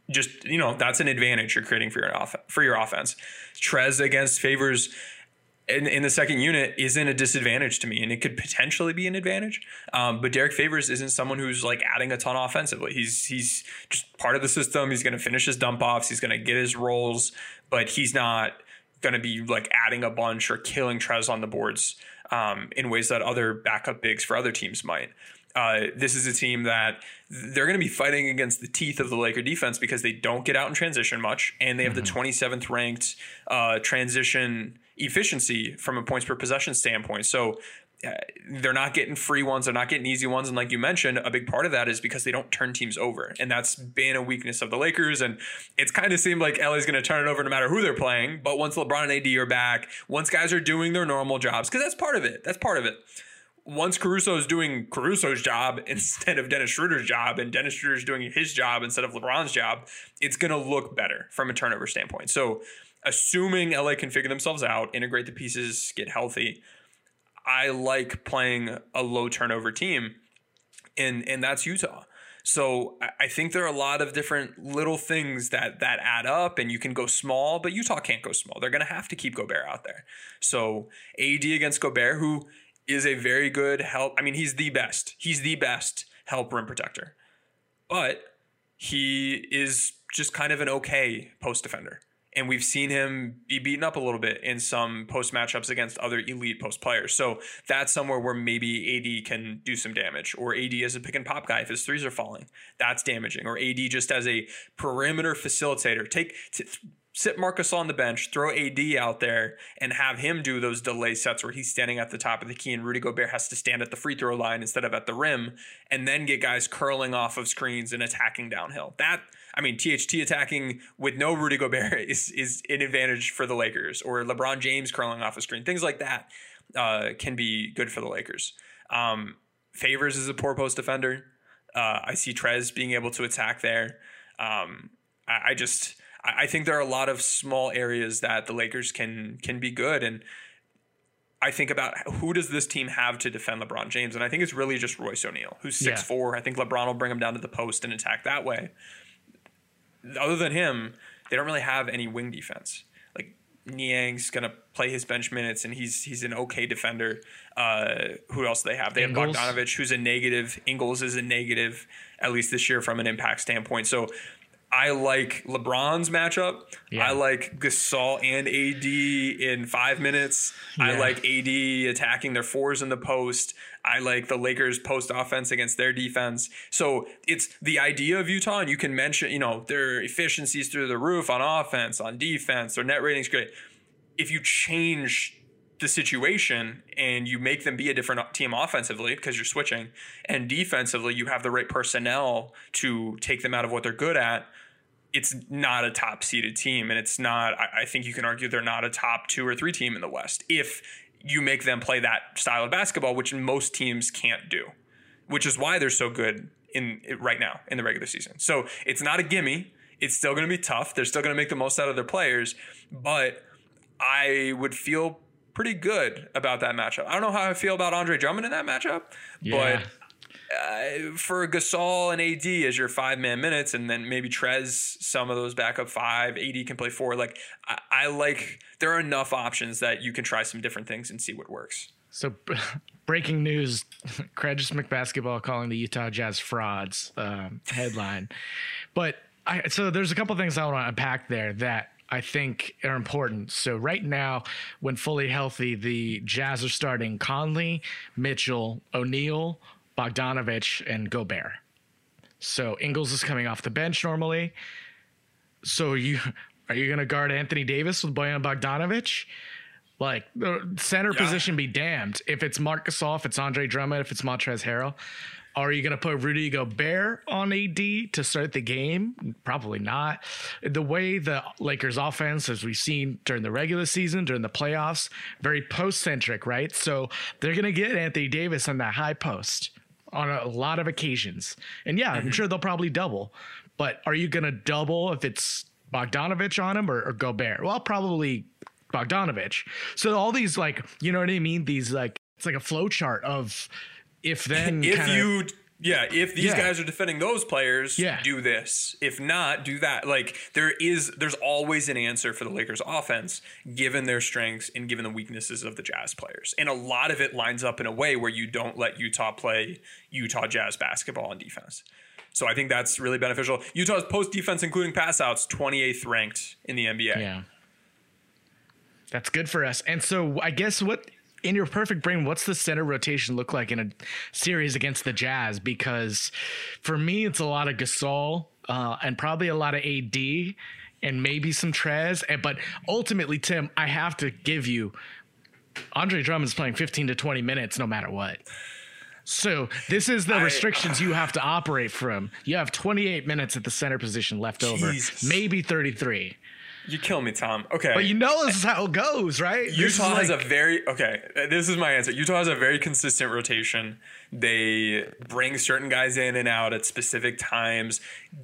just, that's an advantage you're creating for your offense. Trez against Favors in the second unit isn't a disadvantage to me, and it could potentially be an advantage. But Derek Favors isn't someone who's like adding a ton offensively. He's just part of the system. He's going to finish his dump offs. He's going to get his rolls, but he's not going to be like adding a bunch or killing Trez on the boards in ways that other backup bigs for other teams might. This is a team that they're going to be fighting against the teeth of the Laker defense because they don't get out in transition much, and they have the 27th ranked transition efficiency from a points per possession standpoint. So they're not getting free ones. They're not getting easy ones. And like you mentioned, a big part of that is because they don't turn teams over. And that's been a weakness of the Lakers. And it's kind of seemed like LA's going to turn it over no matter who they're playing. But once LeBron and AD are back, once guys are doing their normal jobs, because that's part of it. That's part of it. Once Caruso is doing Caruso's job instead of Dennis Schroeder's job, and Dennis Schroeder's doing his job instead of LeBron's job, it's going to look better from a turnover standpoint. So assuming LA can figure themselves out, integrate the pieces, get healthy, I like playing a low turnover team, and that's Utah. So I think there are a lot of different little things that add up, and you can go small, but Utah can't go small. They're going to have to keep Gobert out there. So AD against Gobert, who is a very good help. I mean, he's the best. He's the best help rim protector, but he is just kind of an okay post defender. And we've seen him be beaten up a little bit in some post matchups against other elite post players. So that's somewhere where maybe AD can do some damage, or AD as a pick and pop guy if his threes are falling. That's damaging. Or AD just as a perimeter facilitator. Sit Marcus on the bench, throw AD out there, and have him do those delay sets where he's standing at the top of the key and Rudy Gobert has to stand at the free throw line instead of at the rim, and then get guys curling off of screens and attacking downhill. THT attacking with no Rudy Gobert is an advantage for the Lakers, or LeBron James curling off a screen. Things like that can be good for the Lakers. Favors is a poor post defender. I see Trez being able to attack there. I think there are a lot of small areas that the Lakers can be good. And I think about who does this team have to defend LeBron James? And I think it's really just Royce O'Neal, who's 6'4". I think LeBron will bring him down to the post and attack that way. Other than him, they don't really have any wing defense. Like Niang's going to play his bench minutes, and he's an okay defender. Who else do they have? They have Bogdanovich, who's a negative. Ingles is a negative, at least this year from an impact standpoint. So I like LeBron's matchup. Yeah. I like Gasol and AD in 5 minutes. Yeah. I like AD attacking their fours in the post. I like the Lakers post offense against their defense. So it's the idea of Utah, and you can mention, their efficiencies through the roof on offense, on defense, their net rating's great. If you change the situation and you make them be a different team offensively because you're switching, and defensively you have the right personnel to take them out of what they're good at, it's not a top seeded team. And it's not, I think you can argue they're not a top 2 or 3 team in the West if you make them play that style of basketball, which most teams can't do, which is why they're so good right now in the regular season. So it's not a gimme. It's still going to be tough. They're still going to make the most out of their players, but I would feel pretty good about that matchup. I don't know how I feel about Andre Drummond in that matchup, but for Gasol and AD as your 5-man minutes, and then maybe Trez some of those backup 5, AD can play 4. Like I like, there are enough options that you can try some different things and see what works. So breaking news, Credis McBasketball calling the Utah Jazz frauds headline. But so there's a couple things I want to unpack there that I think are important. So right now, when fully healthy, the Jazz are starting Conley, Mitchell, O'Neal, Bogdanovich, and Gobert. So Ingles is coming off the bench normally. So are you going to guard Anthony Davis with Bojan Bogdanovich? Like, the center position be damned. If it's Marc Gasol, if it's Andre Drummond, if it's Montrezl Harrell, are you going to put Rudy Gobert on AD to start the game? Probably not. The way the Lakers offense, as we've seen during the regular season, during the playoffs, very post-centric, right? So they're going to get Anthony Davis on that high post on a lot of occasions. And I'm sure they'll probably double. But are you going to double if it's Bogdanovich on him or Gobert? Well, probably Bogdanovich. So all these, like, you know what I mean? These, like, it's like a flow chart of if then. Yeah, if these guys are defending those players, do this. If not, do that. Like there's always an answer for the Lakers offense given their strengths and given the weaknesses of the Jazz players. And a lot of it lines up in a way where you don't let Utah play Utah Jazz basketball on defense. So I think that's really beneficial. Utah's post defense, including pass outs, 28th ranked in the NBA. Yeah. That's good for us. And so I guess in your perfect brain, what's the center rotation look like in a series against the Jazz? Because for me, it's a lot of Gasol and probably a lot of AD and maybe some Trez. But ultimately, Tim, I have to give you Andre Drummond's playing 15 to 20 minutes no matter what. So this is the restrictions you have to operate from. You have 28 minutes at the center position left over, maybe 33. You kill me, Tom. Okay. But this is how it goes, right? Utah has this is my answer. Utah has a very consistent rotation. They bring certain guys in and out at specific times.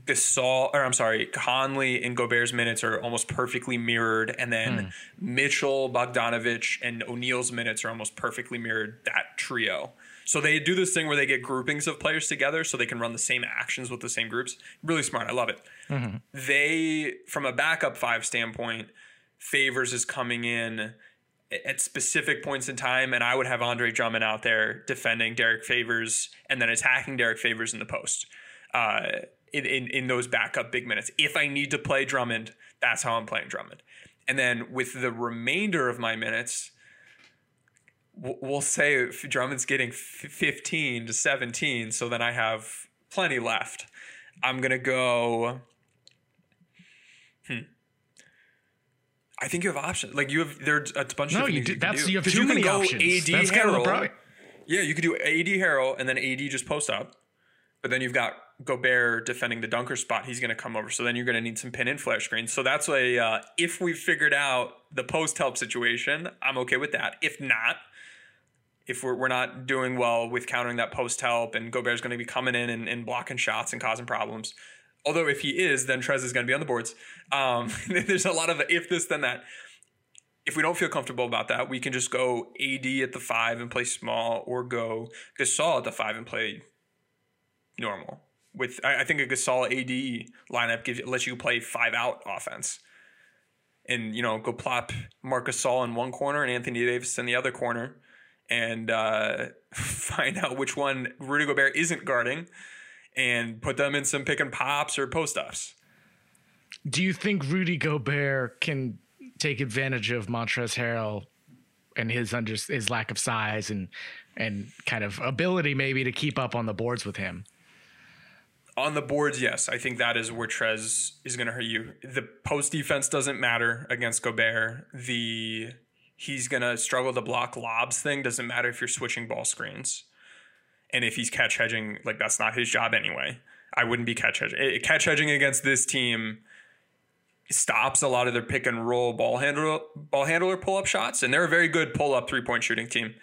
Conley and Gobert's minutes are almost perfectly mirrored. And then Mitchell, Bogdanovich, and O'Neal's minutes are almost perfectly mirrored, that trio. So they do this thing where they get groupings of players together so they can run the same actions with the same groups. Really smart. I love it. Mm-hmm. They, from a backup five standpoint, Favors is coming in at specific points in time, and I would have Andre Drummond out there defending Derek Favors and then attacking Derek Favors in the post in those backup big minutes. If I need to play Drummond, that's how I'm playing Drummond. And then with the remainder of my minutes, we'll say if Drummond's getting 15 to 17, so then I have plenty left. I'm going to go... I think you have options. Like there's a bunch of things you can do. You have too many options. AD Harrell. Yeah, you could do AD Harrell and then AD just post up. But then you've got Gobert defending the dunker spot. He's going to come over. So then you're going to need some pin and flare screens. So that's if we figured out the post help situation, I'm okay with that. If not, if we're not doing well with countering that post help and Gobert's going to be coming in and blocking shots and causing problems. Although if he is, then Trez is going to be on the boards. There's a lot of if this, then that. If we don't feel comfortable about that, we can just go AD at the 5 and play small, or go Gasol at the 5 and play normal. I think a Gasol AD lineup lets you play 5-out offense. And, go plop Marc Gasol in one corner and Anthony Davis in the other corner, and find out which one Rudy Gobert isn't guarding, and put them in some pick and pops or post ups. Do you think Rudy Gobert can take advantage of Montrezl Harrell and his lack of size and kind of ability maybe to keep up on the boards with him? On the boards, yes. I think that is where Trez is going to hurt you. The post defense doesn't matter against Gobert. He's going to struggle to block lobs thing. Doesn't matter if you're switching ball screens. And if he's catch hedging, that's not his job anyway. I wouldn't be catch hedging. Catch hedging against this team stops a lot of their pick and roll ball handler pull up shots, and they're a very good pull up 3-point shooting team.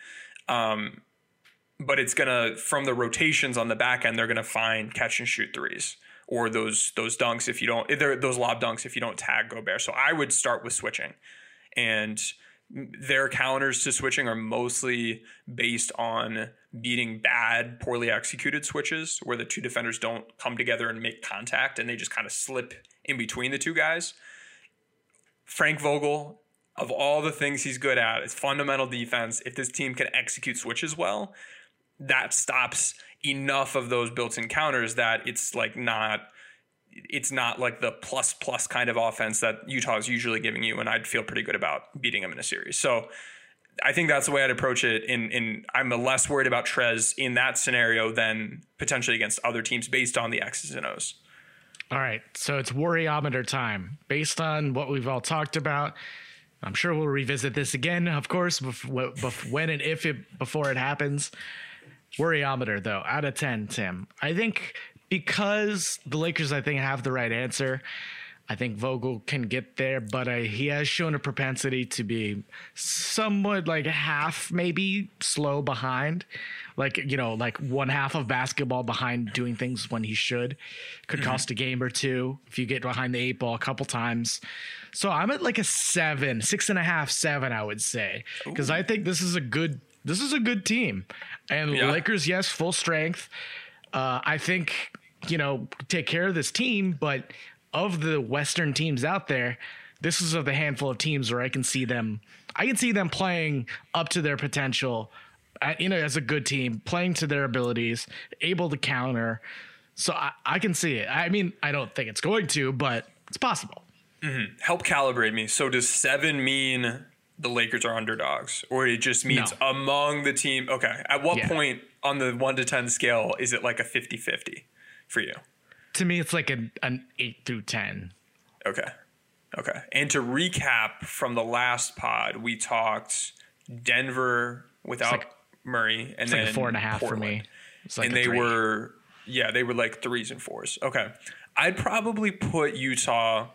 But it's gonna, from the rotations on the back end, they're gonna find catch and shoot threes or those dunks those lob dunks if you don't tag Gobert. So I would start with switching, and their counters to switching are mostly based on beating bad, poorly executed switches where the two defenders don't come together and make contact and they just kind of slip in between the two guys. Frank Vogel, of all the things he's good at, is fundamental defense. If this team can execute switches well, that stops enough of those built-in counters that it's not like the plus kind of offense that Utah is usually giving you, and I'd feel pretty good about beating them in a series. So I think that's the way I'd approach it. I'm less worried about Trez in that scenario than potentially against other teams based on the X's and O's. All right, so it's worryometer time. Based on what we've all talked about, I'm sure we'll revisit this again, of course, when and if before it happens. Worryometer, though, out of 10, Tim. I think because the Lakers, have the right answer. I think Vogel can get there, but he has shown a propensity to be somewhat half, maybe slow behind, one half of basketball behind doing things when he should. Could cost a game or two if you get behind the 8 ball a couple times. So I'm at a 7, 6.5, 7, I would say, because I think this is a good team. And Lakers, yes, full strength. I think, take care of this team, but of the Western teams out there, this is of the handful of teams where I can see them playing up to their potential, as a good team, playing to their abilities, able to counter. So I can see it. I mean, I don't think it's going to, but it's possible. Mm-hmm. Help calibrate me. So does 7 mean the Lakers are underdogs, or it just means among the team? Okay. At what point on the 1 to 10 scale is it like a 50-50 for you? To me, it's like an 8 through 10. Okay. And to recap from the last pod, we talked Denver without Murray, and then like a 4.5 Portland. For me. It's like and they were like 3s and 4s. Okay. I'd probably put Utah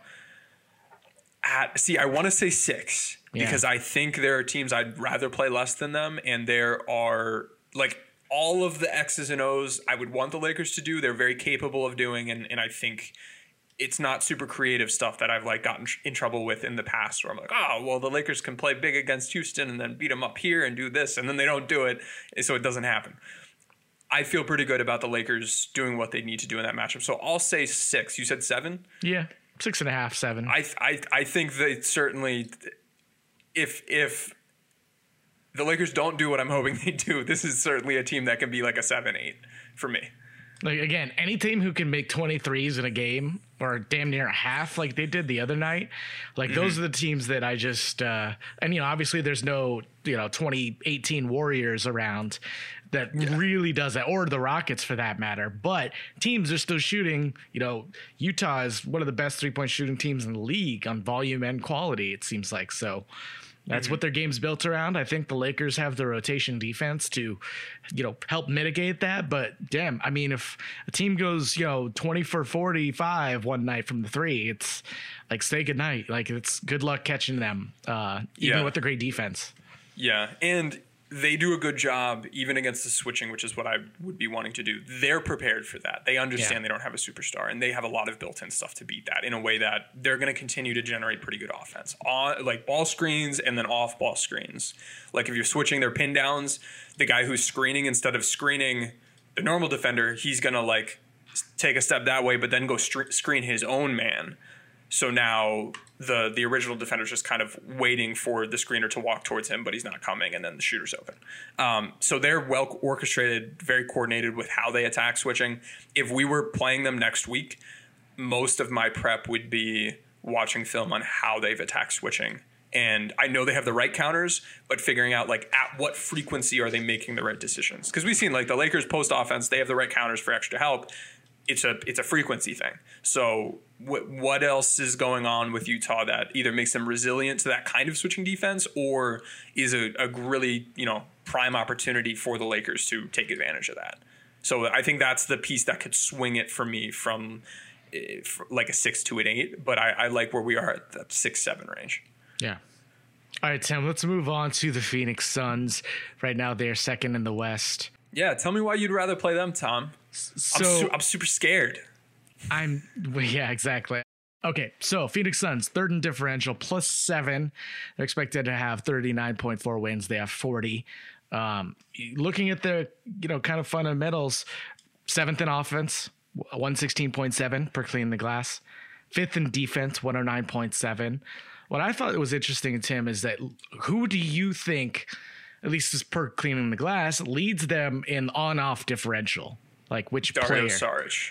at, I want to say 6 because I think there are teams I'd rather play less than them. And there are like all of the X's and O's I would want the Lakers to do. They're very capable of doing. And I think it's not super creative stuff that I've like gotten in trouble with in the past, where I'm like, oh, well, the Lakers can play big against Houston and then beat them up here and do this. And then they don't do it. So it doesn't happen. I feel pretty good about the Lakers doing what they need to do in that matchup. So I'll say 6. You said 7? Yeah. 6.5, 7. I think that certainly if the Lakers don't do what I'm hoping they do, this is certainly a team that can be like a 7-8 for me. Like, again, any team who can make 23s in a game or damn near a half like they did the other night, like those are the teams that I just obviously there's no 2018 Warriors around that really does that, or the Rockets for that matter, but teams are still shooting. Utah is one of the best 3-point shooting teams in the league on volume and quality, it seems like. So that's what their game's built around. I think the Lakers have the rotation defense to, help mitigate that. But damn, I mean, if a team goes, 20 for 45 one night from the 3, it's like, say goodnight. Like, it's good luck catching them, even with the great defense. Yeah. And they do a good job even against the switching, which is what I would be wanting to do. They're prepared for that. They understand they don't have a superstar, and they have a lot of built-in stuff to beat that in a way that they're going to continue to generate pretty good offense. On like ball screens and then off ball screens. Like if you're switching their pin downs, the guy who's screening, instead of screening the normal defender, he's going to like take a step that way, but then go screen his own man. So now the original defender's just kind of waiting for the screener to walk towards him, but he's not coming, and then the shooter's open. So they're well orchestrated, very coordinated with how they attack switching. If we were playing them next week, most of my prep would be watching film on how they've attacked switching. And I know they have the right counters, but figuring out like at what frequency are they making the right decisions? Because we've seen like the Lakers post offense, they have the right counters for extra help. It's a frequency thing. So what else is going on with Utah that either makes them resilient to that kind of switching defense, or is a really prime opportunity for the Lakers to take advantage of that? So I think that's the piece that could swing it for me from like a 6 to an 8. But I like where we are at that 6-7 range. Yeah. All right, Tim. Let's move on to the Phoenix Suns. Right now, they're second in the West. Yeah, tell me why you'd rather play them, Tom. So I'm super scared. Yeah, exactly. Okay, so Phoenix Suns, third in differential, +7. They're expected to have 39.4 wins. They have 40. Looking at the kind of fundamentals, 7th in offense, 116.7 per clean the glass. 5th in defense, 109.7. What I thought was interesting, Tim, is that who do you think, at least as per cleaning the glass, leads them in on-off differential? Like which Dario player? Saric.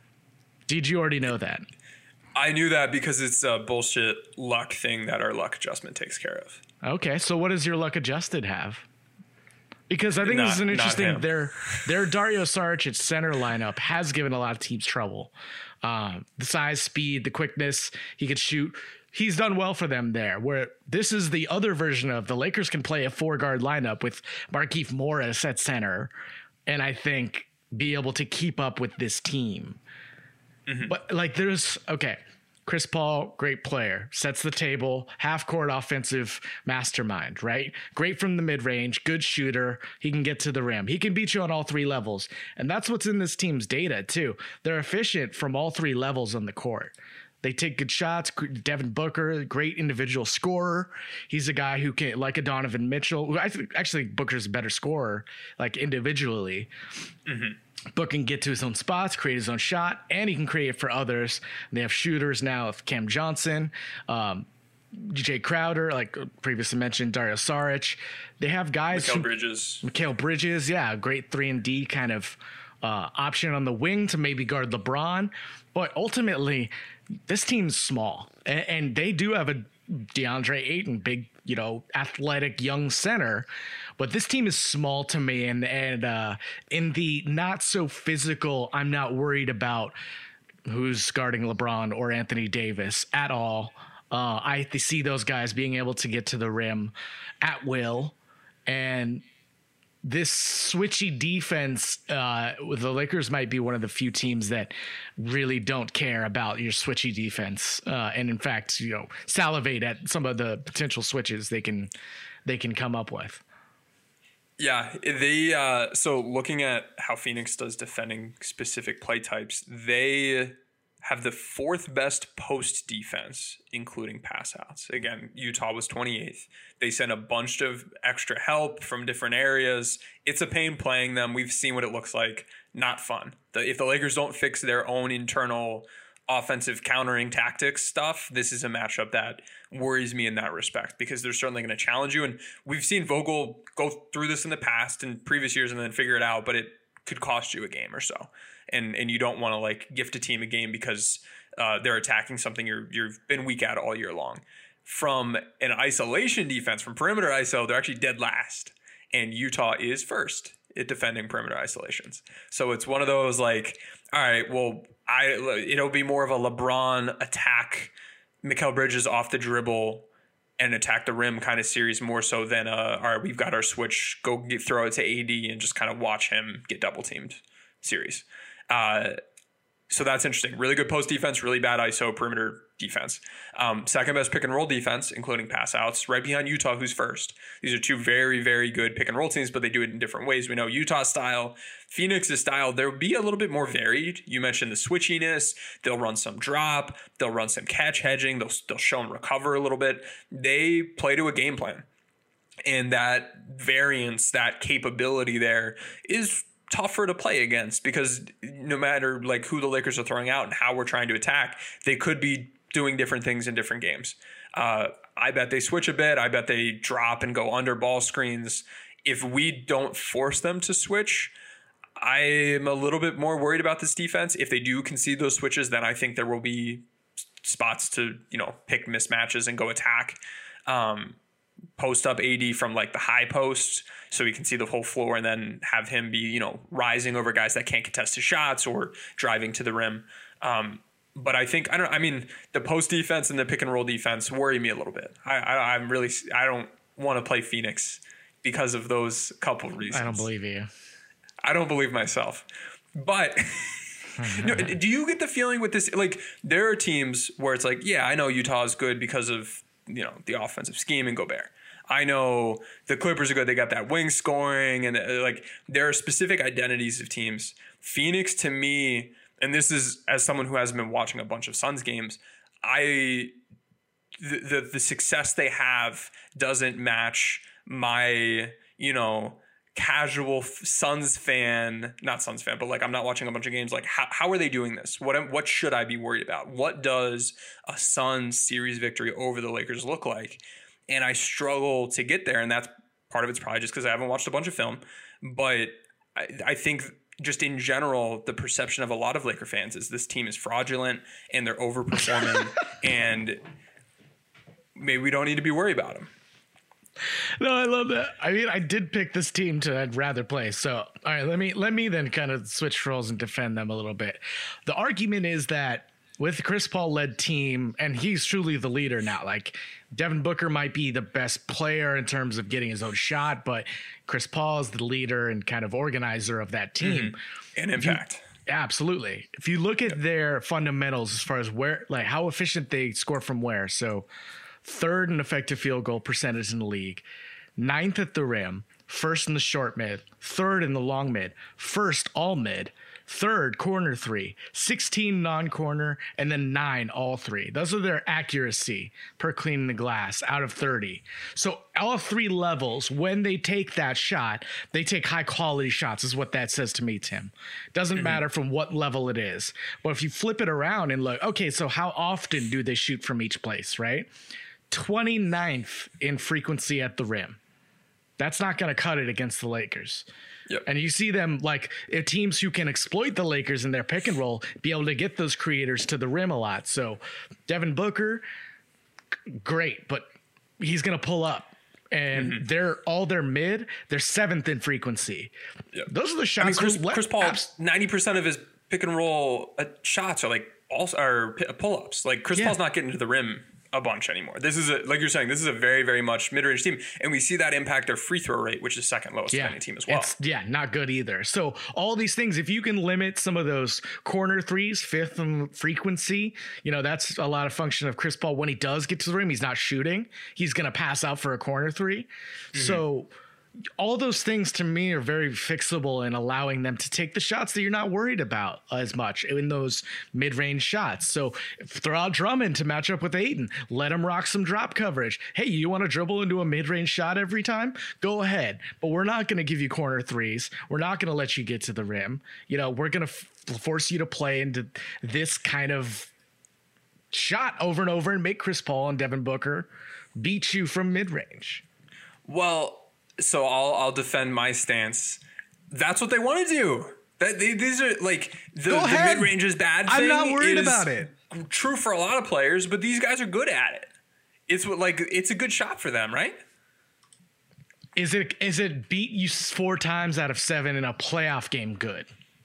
Did you already know that? I knew that because it's a bullshit luck thing that our luck adjustment takes care of. Okay, so what does your luck adjusted have? Because I think this is an interesting. Their Dario Saric at center lineup has given a lot of teams trouble. The size, speed, the quickness, he could shoot. He's done well for them there. Where this is the other version of the Lakers can play a 4-guard lineup with Markieff Morris at center, and I think be able to keep up with this team. Mm-hmm. But like Chris Paul, great player, sets the table, half-court offensive mastermind, right? Great from the mid-range, good shooter. He can get to the rim. He can beat you on all 3 levels. And that's what's in this team's data, too. They're efficient from all 3 levels on the court. They take good shots. Devin Booker, great individual scorer. He's a guy who can, like a Donovan Mitchell. I think actually Booker's a better scorer, like individually. Mm-hmm. Book can get to his own spots, create his own shot, and he can create it for others. And they have shooters now with Cam Johnson, Jay Crowder, like previously mentioned, Dario Saric. They have guys. Mikal Bridges, yeah, great 3-and-D kind of option on the wing to maybe guard LeBron. But ultimately, this team's small, and they do have a DeAndre Ayton, big, athletic young center. But this team is small to me, and in the not so physical, I'm not worried about who's guarding LeBron or Anthony Davis at all. I see those guys being able to get to the rim at will, and this switchy defense, the Lakers might be one of the few teams that really don't care about your switchy defense, and in fact, salivate at some of the potential switches they can come up with. Yeah, so looking at how Phoenix does defending specific play types, they have the 4th best post defense, including pass outs. Again, Utah was 28th. They sent a bunch of extra help from different areas. It's a pain playing them. We've seen what it looks like. Not fun. If the Lakers don't fix their own internal offensive countering tactics stuff, this is a matchup that worries me in that respect, because they're certainly going to challenge you. And we've seen Vogel go through this in the past in previous years and then figure it out, but it could cost you a game or so. And you don't want to gift a team a game because they're attacking something you've been weak at all year long. From an isolation defense, from perimeter ISO, they're actually dead last. And Utah is first at defending perimeter isolations. So it's one of those all right, well, it'll be more of a LeBron attack, Mikal Bridges off the dribble and attack the rim kind of series, more so than all right, we've got our switch, throw it to AD and just kind of watch him get double teamed series. So that's interesting. Really good post defense, really bad ISO perimeter defense. Second best pick and roll defense, including pass outs, right behind Utah, who's first. These are two very, very good pick and roll teams, but they do it in different ways. We know Utah's style, Phoenix's style, they'll be a little bit more varied. You mentioned the switchiness. They'll run some drop. They'll run some catch hedging. They'll show and recover a little bit. They play to a game plan. And that variance, that capability there is tougher to play against, because no matter who the Lakers are throwing out and how we're trying to attack, they could be doing different things in different games. I bet they switch a bit. I bet they drop and go under ball screens. If we don't force them to switch, I'm a little bit more worried about this defense. If they do concede those switches, then I think there will be spots to, pick mismatches and go attack. Post up AD from the high post so we can see the whole floor, and then have him be, rising over guys that can't contest his shots or driving to the rim. But I think, the post defense and the pick and roll defense worry me a little bit. I don't want to play Phoenix because of those couple reasons. I don't believe you. I don't believe myself. But do you get the feeling with this? There are teams where it's yeah, I know Utah is good because of, the offensive scheme and Gobert. I know the Clippers are good. They got that wing scoring, and there are specific identities of teams. Phoenix, to me, and this is as someone who hasn't been watching a bunch of Suns games, the success they have doesn't match my, casual Suns fan, not Suns fan, but I'm not watching a bunch of games. How are they doing this? What should I be worried about? What does a Suns series victory over the Lakers look like? And I struggle to get there, and that's part of it's probably just because I haven't watched a bunch of film. But I think just in general, the perception of a lot of Laker fans is this team is fraudulent and they're overperforming, and maybe we don't need to be worried about them. No, I love that. I did pick this team to I'd rather play. So, all right, let me then kind of switch roles and defend them a little bit. The argument is that with the Chris Paul led team, and he's truly the leader now. Devin Booker might be the best player in terms of getting his own shot, but Chris Paul is the leader and kind of organizer of that team. Mm-hmm. And impact. Absolutely. If you look at their fundamentals as far as where, how efficient they score from where. So 3rd in effective field goal percentage in the league, 9th at the rim, 1st in the short mid, 3rd in the long mid, 1st all mid, Third, corner 3, 16 non-corner, and then 9 all 3. Those are their accuracy per cleaning the glass out of 30. So all 3 levels, when they take that shot, they take high quality shots, is what that says to me, Tim. Doesn't matter from what level it is. But if you flip it around and look, okay, so how often do they shoot from each place, right? 29th in frequency at the rim. That's not going to cut it against the Lakers. Yep. And you see them like teams who can exploit the Lakers in their pick and roll, be able to get those creators to the rim a lot. So Devin Booker, great, but he's going to pull up. And they're mid. They're 7th in frequency. Yep. Those are the shots. Chris Paul, 90% of his pick and roll shots are like pull-ups. Like Chris Paul's not getting to the rim a bunch anymore. This is like you're saying, this is a very, very much mid-range team. And we see that impact their free throw rate, which is second lowest of any team as well. Not good either. So all these things, if you can limit some of those corner threes, 5th in frequency, that's a lot of function of Chris Paul. When he does get to the rim, he's not shooting. He's going to pass out for a corner 3. So all those things to me are very fixable in allowing them to take the shots that you're not worried about as much in those mid-range shots. So throw out Drummond to match up with Ayton. Let him rock some drop coverage. Hey, you want to dribble into a mid-range shot every time? Go ahead. But we're not going to give you corner 3s. We're not going to let you get to the rim. We're going to force you to play into this kind of shot over and over and make Chris Paul and Devin Booker beat you from mid-range. Well, so I'll defend my stance. That's what they want to do. These are like the mid-range is bad thing. I'm not worried about it. True for a lot of players, but these guys are good at it. It's a good shot for them, right? Is it beat you 4 times out of 7 in a playoff game good?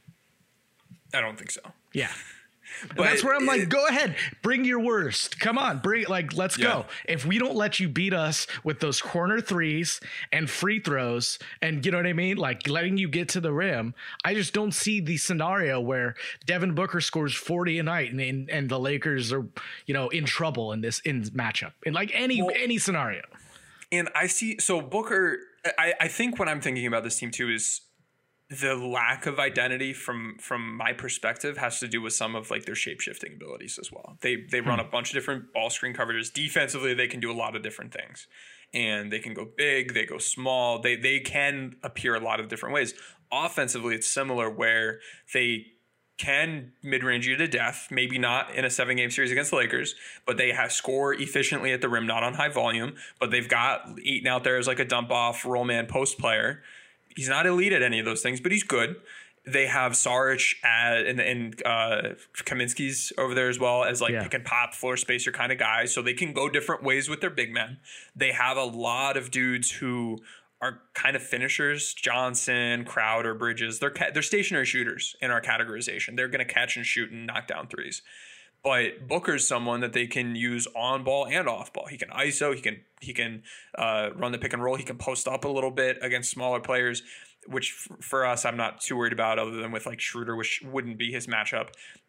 I don't think so. Yeah. But that's where I'm like, go ahead, bring your worst. Come on, let's go. If we don't let you beat us with those corner 3s and free throws and you know what I mean? Like letting you get to the rim, I just don't see the scenario where Devin Booker scores 40 a night and the Lakers are, in trouble in matchup in like any scenario. And I see, so Booker, I think when I'm thinking about this team too is the lack of identity from my perspective has to do with some of like their shape-shifting abilities as well. They run a bunch of different ball screen coverages. Defensively, they can do a lot of different things. And they can go big, they go small. They can appear a lot of different ways. Offensively, it's similar where they can mid-range you to death, maybe not in a 7-game series against the Lakers, but they score efficiently at the rim, not on high volume, but they've got Eaton out there as like a dump-off, roll-man post player. He's not elite at any of those things, but he's good. They have Saric and Kaminsky's over there as well as pick and pop floor spacer kind of guys. So they can go different ways with their big men. They have a lot of dudes who are kind of finishers. Johnson, Crowder, Bridges. They're stationary shooters in our categorization. They're going to catch and shoot and knock down threes. But Booker's someone that they can use on ball and off ball. He can ISO. He can run the pick and roll. He can post up a little bit against smaller players, which for us I'm not too worried about, other than with like Schroeder, which wouldn't be his matchup.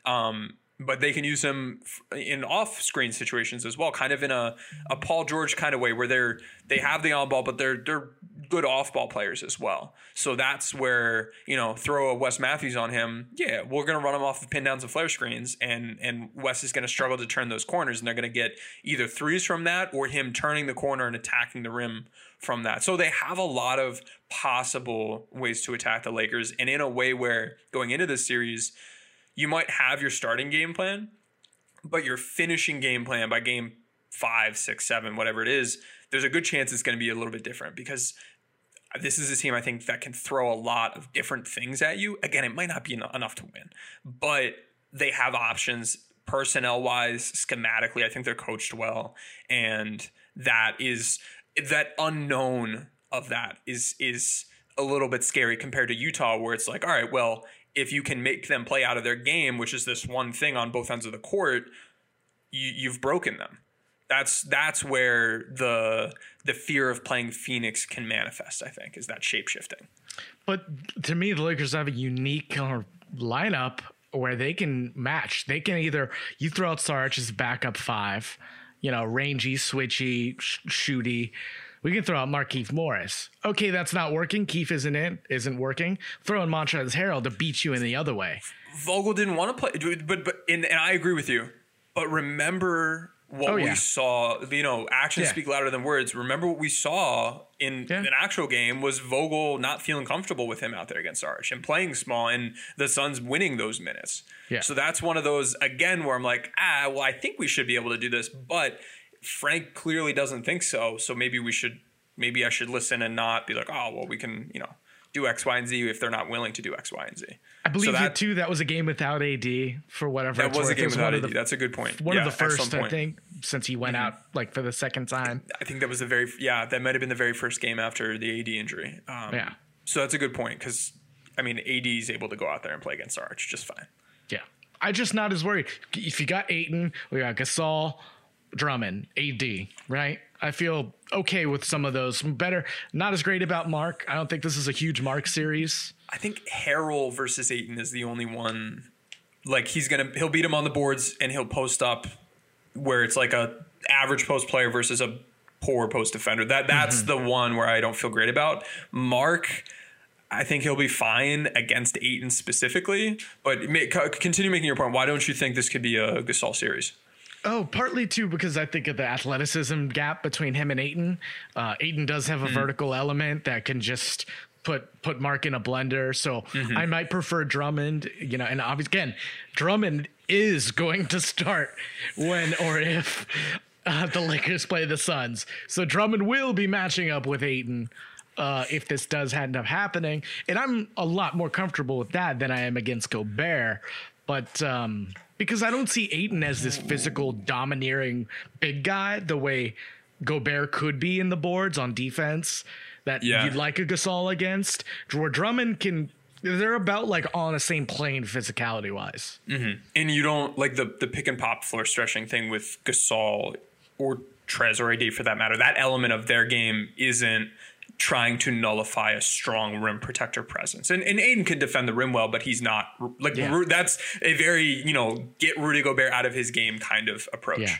But they can use him in off screen situations as well, kind of in a Paul George kind of way, where they have the on ball, but they're good off ball players as well. So that's where, throw a Wes Matthews on him. Yeah, we're going to run him off of pin downs and flare screens, and Wes is going to struggle to turn those corners, and they're going to get either threes from that or him turning the corner and attacking the rim from that. So they have a lot of possible ways to attack the Lakers, and in a way where going into this series, you might have your starting game plan, but your finishing game plan by game 5, 6, 7, whatever it is, there's a good chance it's going to be a little bit different, because this is a team I think that can throw a lot of different things at you. Again, it might not be enough to win, but they have options personnel-wise, schematically. I think they're coached well, and that unknown of that is a little bit scary compared to Utah, where it's like, all right, well, if you can make them play out of their game, which is this one thing on both ends of the court, you've broken them. That's where the fear of playing Phoenix can manifest, I think, is that shape-shifting. But to me, the Lakers have a unique lineup where they can match. They can either, you throw out Saric as backup 5, rangy, switchy, shooty, We can throw out Markieff Morris. Okay, that's not working. Keefe isn't working. Throw in Montrezl Harrell to beat you in the other way. Vogel didn't want to play, and I agree with you. But remember what we saw. Actions speak louder than words. Remember what we saw in an actual game was Vogel not feeling comfortable with him out there against Sarge and playing small, and the Suns winning those minutes. Yeah. So that's one of those again where I'm like, I think we should be able to do this, but Frank clearly doesn't think so. So maybe I should listen and not be like, oh, well, we can, do X, Y, and Z if they're not willing to do X, Y, and Z. I believe that was a game without AD for whatever. That was a game without AD. That's a good point. One of the first, I think, since he went out for the second time. I think that was that might have been the very first game after the AD injury. So that's a good point because, AD is able to go out there and play against Sarge just fine. Yeah. I'm just not as worried. If you got Ayton, we got Gasol, Drummond, AD, right? I feel okay with some of those. Better, not as great about Mark. I don't think this is a huge Mark series. I think Harrell versus Ayton is the only one. Like he'll beat him on the boards and he'll post up where it's like a average post player versus a poor post defender. That's the one where I don't feel great about. Mark, I think he'll be fine against Ayton specifically. But continue making your point. Why don't you think this could be a Gasol series? Oh, partly too because I think of the athleticism gap between him and Ayton. Ayton does have a vertical element that can just put Mark in a blender. So I might prefer Drummond, and obviously again, Drummond is going to start when or if the Lakers play the Suns. So Drummond will be matching up with Ayton if this does end up happening. And I'm a lot more comfortable with that than I am against Gobert. But because I don't see Ayton as this physical, domineering big guy the way Gobert could be in the boards on defense that you'd like a Gasol against. Where Drummond they're about like on the same plane physicality wise. Mm-hmm. And you don't like the pick and pop floor stretching thing with Gasol or Trez or AD for that matter. That element of their game isn't trying to nullify a strong rim protector presence. And Ayton can defend the rim well, but he's not that's a very, get Rudy Gobert out of his game kind of approach. Yeah.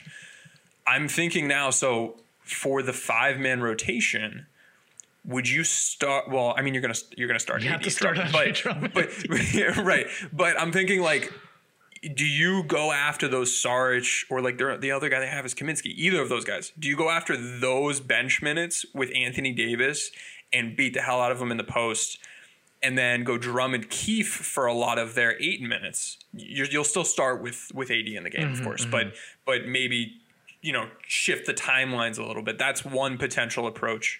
I'm thinking now, so for the 5-man rotation, would you start? Well, you're gonna start. You have to start but right. But I'm thinking like, do you go after those Saric or like the other guy they have is Kaminsky? Either of those guys. Do you go after those bench minutes with Anthony Davis and beat the hell out of them in the post, and then go Drummond Keefe for a lot of their 8 minutes? You'll still start with AD in the game, of course, but maybe shift the timelines a little bit. That's one potential approach.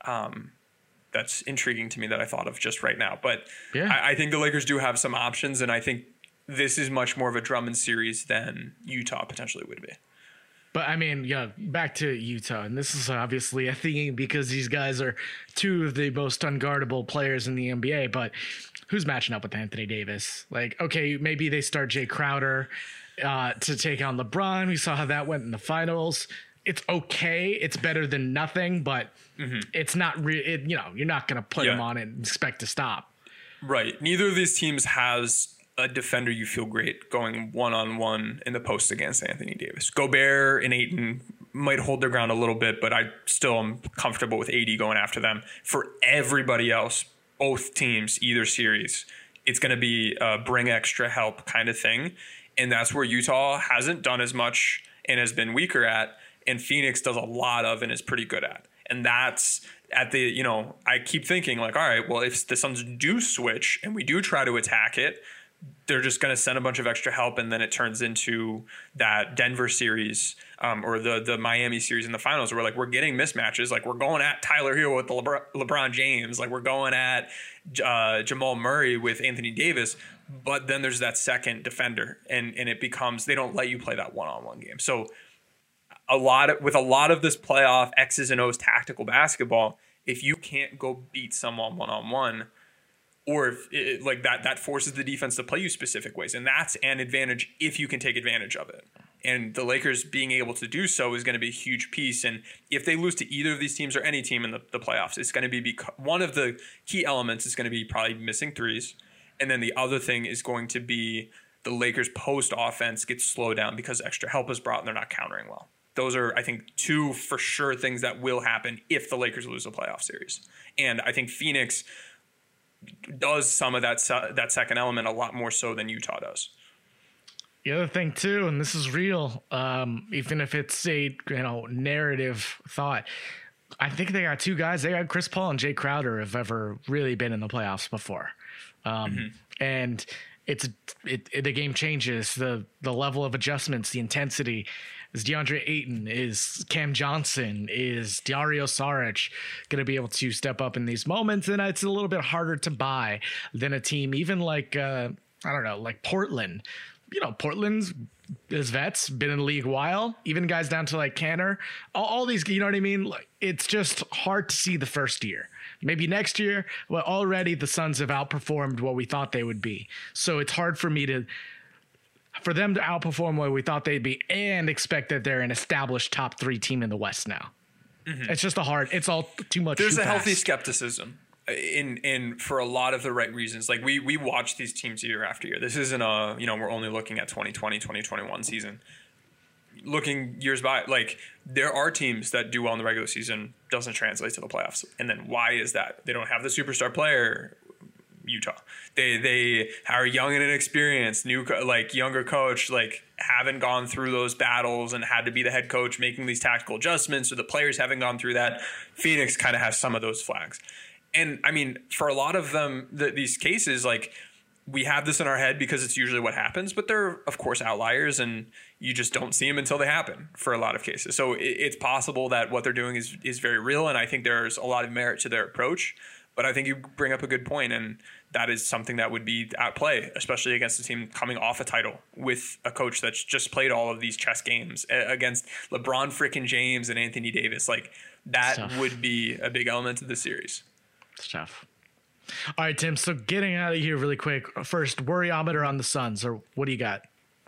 That's intriguing to me that I thought of just right now. But I think the Lakers do have some options, and I think this is much more of a Drummond series than Utah potentially would be. But back to Utah, and this is obviously a theme because these guys are two of the most unguardable players in the NBA, but who's matching up with Anthony Davis? Like, okay, maybe they start Jay Crowder to take on LeBron. We saw how that went in the finals. It's okay. It's better than nothing, but it's not you're not going to put him on it and expect to stop. Right. Neither of these teams has a defender you feel great going one-on-one in the post against Anthony Davis. Gobert and Ayton might hold their ground a little bit, but I still am comfortable with AD going after them. For everybody else, both teams, either series, it's going to be a bring extra help kind of thing. And that's where Utah hasn't done as much and has been weaker at, and Phoenix does a lot of and is pretty good at. And that's at the, I keep thinking like, all right, well, if the Suns do switch and we do try to attack it, they're just going to send a bunch of extra help, and then it turns into that Denver series or the Miami series in the finals where like we're getting mismatches. Like we're going at Tyler Hero with the LeBron James. Like we're going at Jamal Murray with Anthony Davis. But then there's that second defender, and it becomes they don't let you play that one-on-one game. So with a lot of this playoff X's and O's tactical basketball, if you can't go beat someone one-on-one, or if that forces the defense to play you specific ways. And that's an advantage if you can take advantage of it. And the Lakers being able to do so is going to be a huge piece. And if they lose to either of these teams or any team in the playoffs, it's going to be one of the key elements is going to be probably missing threes. And then the other thing is going to be the Lakers post offense gets slowed down because extra help is brought and they're not countering well. Those are, I think, two for sure things that will happen if the Lakers lose the playoff series. And I think Phoenix does some of that second element a lot more so than Utah does. The other thing too, and this is real, even if it's a narrative thought, I think they got two guys. They got Chris Paul and Jay Crowder have ever really been in the playoffs before, and the game changes. The level of adjustments, the intensity. Is DeAndre Ayton, is Cam Johnson, is Dario Saric going to be able to step up in these moments? And it's a little bit harder to buy than a team even like like Portland. Portland's as vets, been in the league a while, even guys down to like Canner, all these, you know what I mean? Like, it's just hard to see the first year. Maybe next year, well, already the Suns have outperformed what we thought they would be. So it's hard for them to outperform what we thought they'd be and expect that they're an established top 3 team in the West now. It's just it's all too much. There's a healthy skepticism in for a lot of the right reasons. Like we watch these teams year after year. This isn't we're only looking at 2020, 2021 season. Looking years by, like there are teams that do well in the regular season, doesn't translate to the playoffs. And then why is that? They don't have the superstar player. Utah. They are young and inexperienced, younger coach, haven't gone through those battles and had to be the head coach making these tactical adjustments, or the players haven't gone through that. Phoenix kind of has some of those flags. And I mean, for a lot of them, these cases, we have this in our head because it's usually what happens, but they're of course outliers and you just don't see them until they happen for a lot of cases. So it's possible that what they're doing is very real. And I think there's a lot of merit to their approach. But I think you bring up a good point, and that is something that would be at play, especially against a team coming off a title with a coach that's just played all of these chess games against LeBron frickin' James and Anthony Davis. That would be a big element of the series. It's tough. All right, Tim, so getting out of here really quick. First, worryometer on the Suns, or what do you got?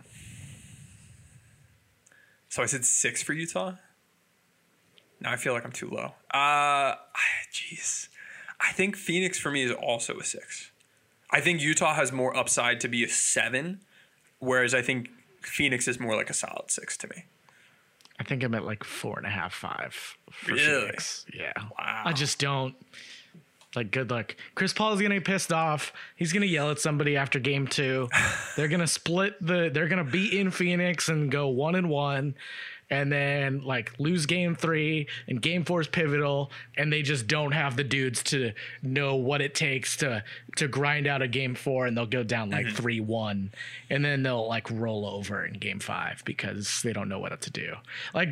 So I said 6 for Utah? Now I feel like I'm too low. Jeez. I think Phoenix for me is also a 6. I think Utah has more upside to be a 7, whereas I think Phoenix is more like a solid 6 to me. I think I'm at 4.5, 5 for really? Phoenix. Yeah. Wow. I just don't. Good luck. Chris Paul is going to get pissed off. He's going to yell at somebody after game 2. They're going to they're going to be in Phoenix and go 1-1. And then lose game 3 and game 4 is pivotal, and they just don't have the dudes to know what it takes to grind out a game 4, and they'll go down 3-1, and then they'll roll over in game 5 because they don't know what to do. I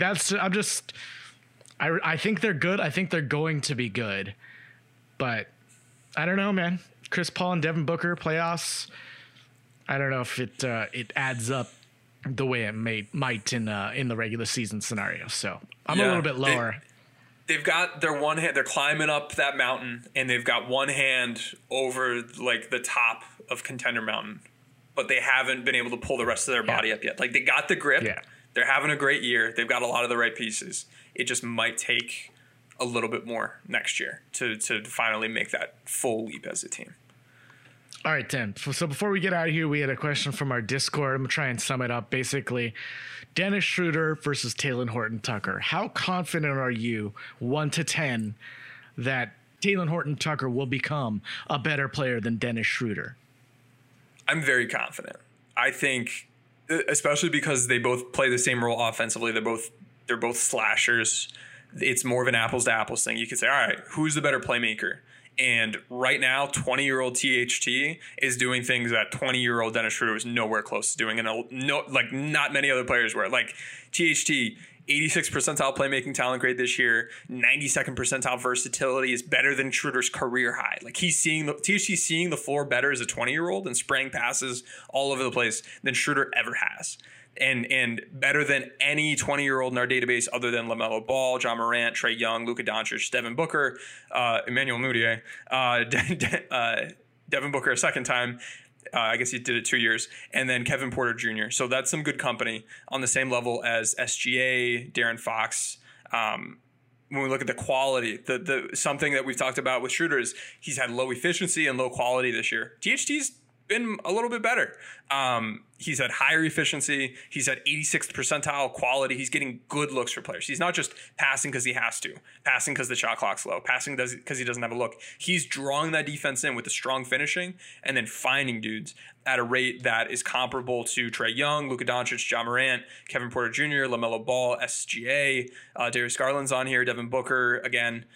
think they're good. I think they're going to be good, but I don't know, man. Chris Paul and Devin Booker playoffs. I don't know if it adds up the way it might in the regular season scenario. So I'm a little bit lower. They've got their one hand. They're climbing up that mountain, and they've got one hand over the top of Contender Mountain, but they haven't been able to pull the rest of their body up yet. They got the grip. Yeah. They're having a great year. They've got a lot of the right pieces. It just might take a little bit more next year to finally make that full leap as a team. All right, Tim. So before we get out of here, we had a question from our Discord. I'm going to try and sum it up. Basically, Dennis Schroeder versus Talen Horton-Tucker. How confident are you, 1 to 10, that Talen Horton-Tucker will become a better player than Dennis Schroeder? I'm very confident. I think, especially because they both play the same role offensively. They're both slashers. It's more of an apples to apples thing. You could say, all right, who's the better playmaker? And right now, 20-year-old THT is doing things that 20-year-old Dennis Schroeder was nowhere close to doing, and not many other players were. THT, 86th percentile playmaking talent grade this year, 92nd percentile versatility is better than Schroeder's career high. THT's seeing the floor better as a 20-year-old and spraying passes all over the place than Schroeder ever has. And better than any 20-year-old in our database other than LaMelo Ball, John Morant, Trae Young, Luka Doncic, Devin Booker, Emmanuel Mudiay, Devin Booker a second time. I guess he did it 2 years. And then Kevin Porter Jr. So that's some good company on the same level as SGA, De'Aaron Fox. When we look at the quality, the something that we've talked about with Schroeder is he's had low efficiency and low quality this year. THT's been a little bit better. He's had higher efficiency. He's had 86th percentile quality. He's getting good looks for players. He's not just passing because he has to, passing because the shot clock's low, passing because he doesn't have a look. He's drawing that defense in with the strong finishing and then finding dudes at a rate that is comparable to Trae Young, Luka Doncic, Ja Morant, Kevin Porter Jr., LaMelo Ball, SGA, Darius Garland's on here, Devin Booker again.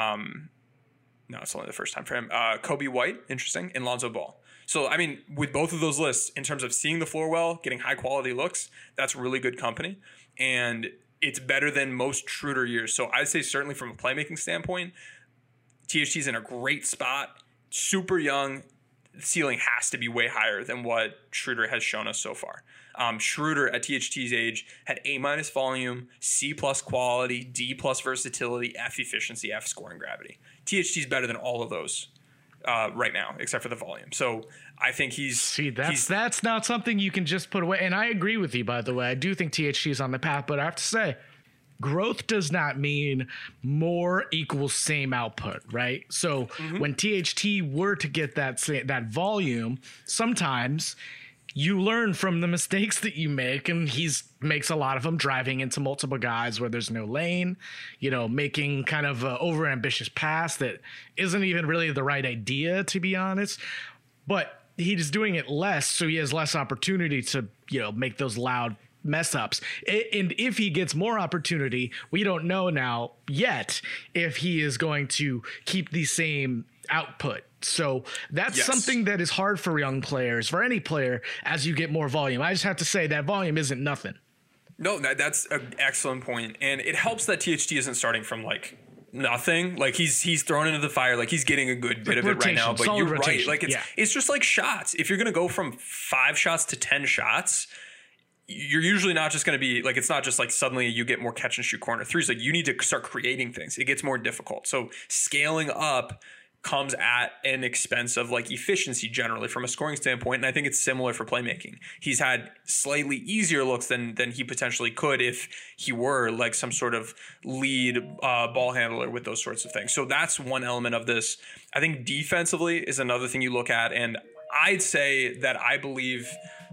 No, it's only the first time for him. Kobe White, interesting, and Lonzo Ball. So, I mean, with both of those lists, in terms of seeing the floor well, getting high-quality looks, that's really good company. And it's better than most Schroeder years. So I'd say certainly from a playmaking standpoint, THT's in a great spot, super young. The ceiling has to be way higher than what Schroeder has shown us so far. Schroeder at THT's age had A- volume, C+ quality, D+ versatility, F efficiency, F scoring gravity. THT's better than all of those right now, except for the volume. So I think that's not something you can just put away. And I agree with you, by the way. I do think THT is on the path, but I have to say, growth does not mean more equals same output, right? So when THT were to get that volume, sometimes you learn from the mistakes that you make, and makes a lot of them driving into multiple guys where there's no lane, making kind of an overambitious pass that isn't even really the right idea, to be honest. But he's doing it less, so he has less opportunity to, make those loud mess ups. And if he gets more opportunity, we don't know now yet if he is going to keep the same output. So that's something that is hard for young players, for any player, as you get more volume. I just have to say that volume isn't nothing. No, that's an excellent point. And it helps that THT isn't starting from like nothing. Like he's thrown into the fire. Like he's getting a good bit of it right now. But you're right. Like it's just like shots. If you're going to go from 5 shots to 10 shots, you're usually not just going to be like, it's not just like suddenly you get more catch and shoot corner threes. Like you need to start creating things. It gets more difficult. So scaling up comes at an expense of like efficiency generally from a scoring standpoint. And I think it's similar for playmaking. He's had slightly easier looks than he potentially could if he were like some sort of lead ball handler with those sorts of things. So that's one element of this. I think defensively is another thing you look at. And I'd say that I believe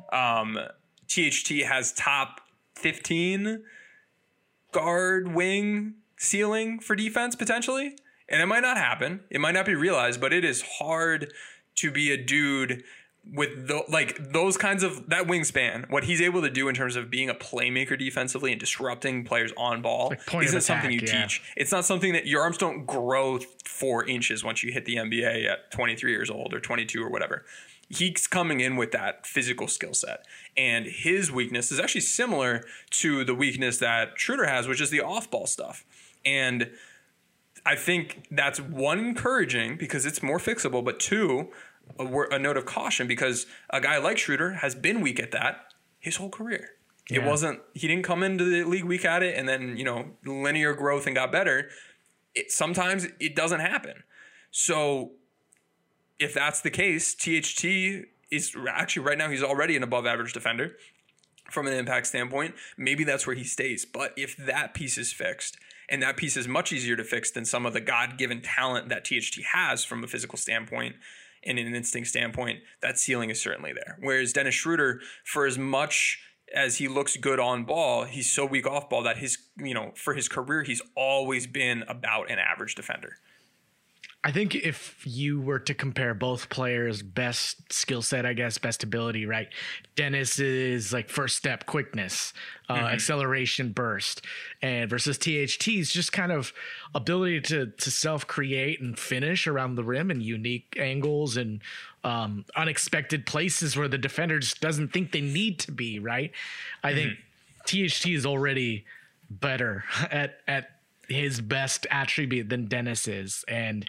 THT has top 15 guard wing ceiling for defense potentially. And it might not happen. It might not be realized, but it is hard to be a dude with those kinds of that wingspan. What he's able to do in terms of being a playmaker defensively and disrupting players on ball isn't something you teach. It's not something that your arms don't grow 4 inches once you hit the NBA at 23 years old or 22 or whatever. He's coming in with that physical skill set. And his weakness is actually similar to the weakness that Schroeder has, which is the off-ball stuff. And I think that's one, encouraging because it's more fixable, but 2, a note of caution because a guy like Schroeder has been weak at that his whole career. Yeah. He didn't come into the league weak at it and then, linear growth and got better. Sometimes it doesn't happen. So if that's the case, THT is actually right now, he's already an above average defender from an impact standpoint. Maybe that's where he stays. But if that piece is fixed, and that piece is much easier to fix than some of the God-given talent that THT has from a physical standpoint and an instinct standpoint, that ceiling is certainly there. Whereas Dennis Schroeder, for as much as he looks good on ball, he's so weak off ball that for his career, he's always been about an average defender. I think if you were to compare both players' best skill set, I guess, best ability, right? Dennis is like first step quickness, acceleration, burst, and versus THT's just kind of ability to self-create and finish around the rim in unique angles and unexpected places where the defender just doesn't think they need to be, right? I think THT is already better at his best attribute than Dennis is. And,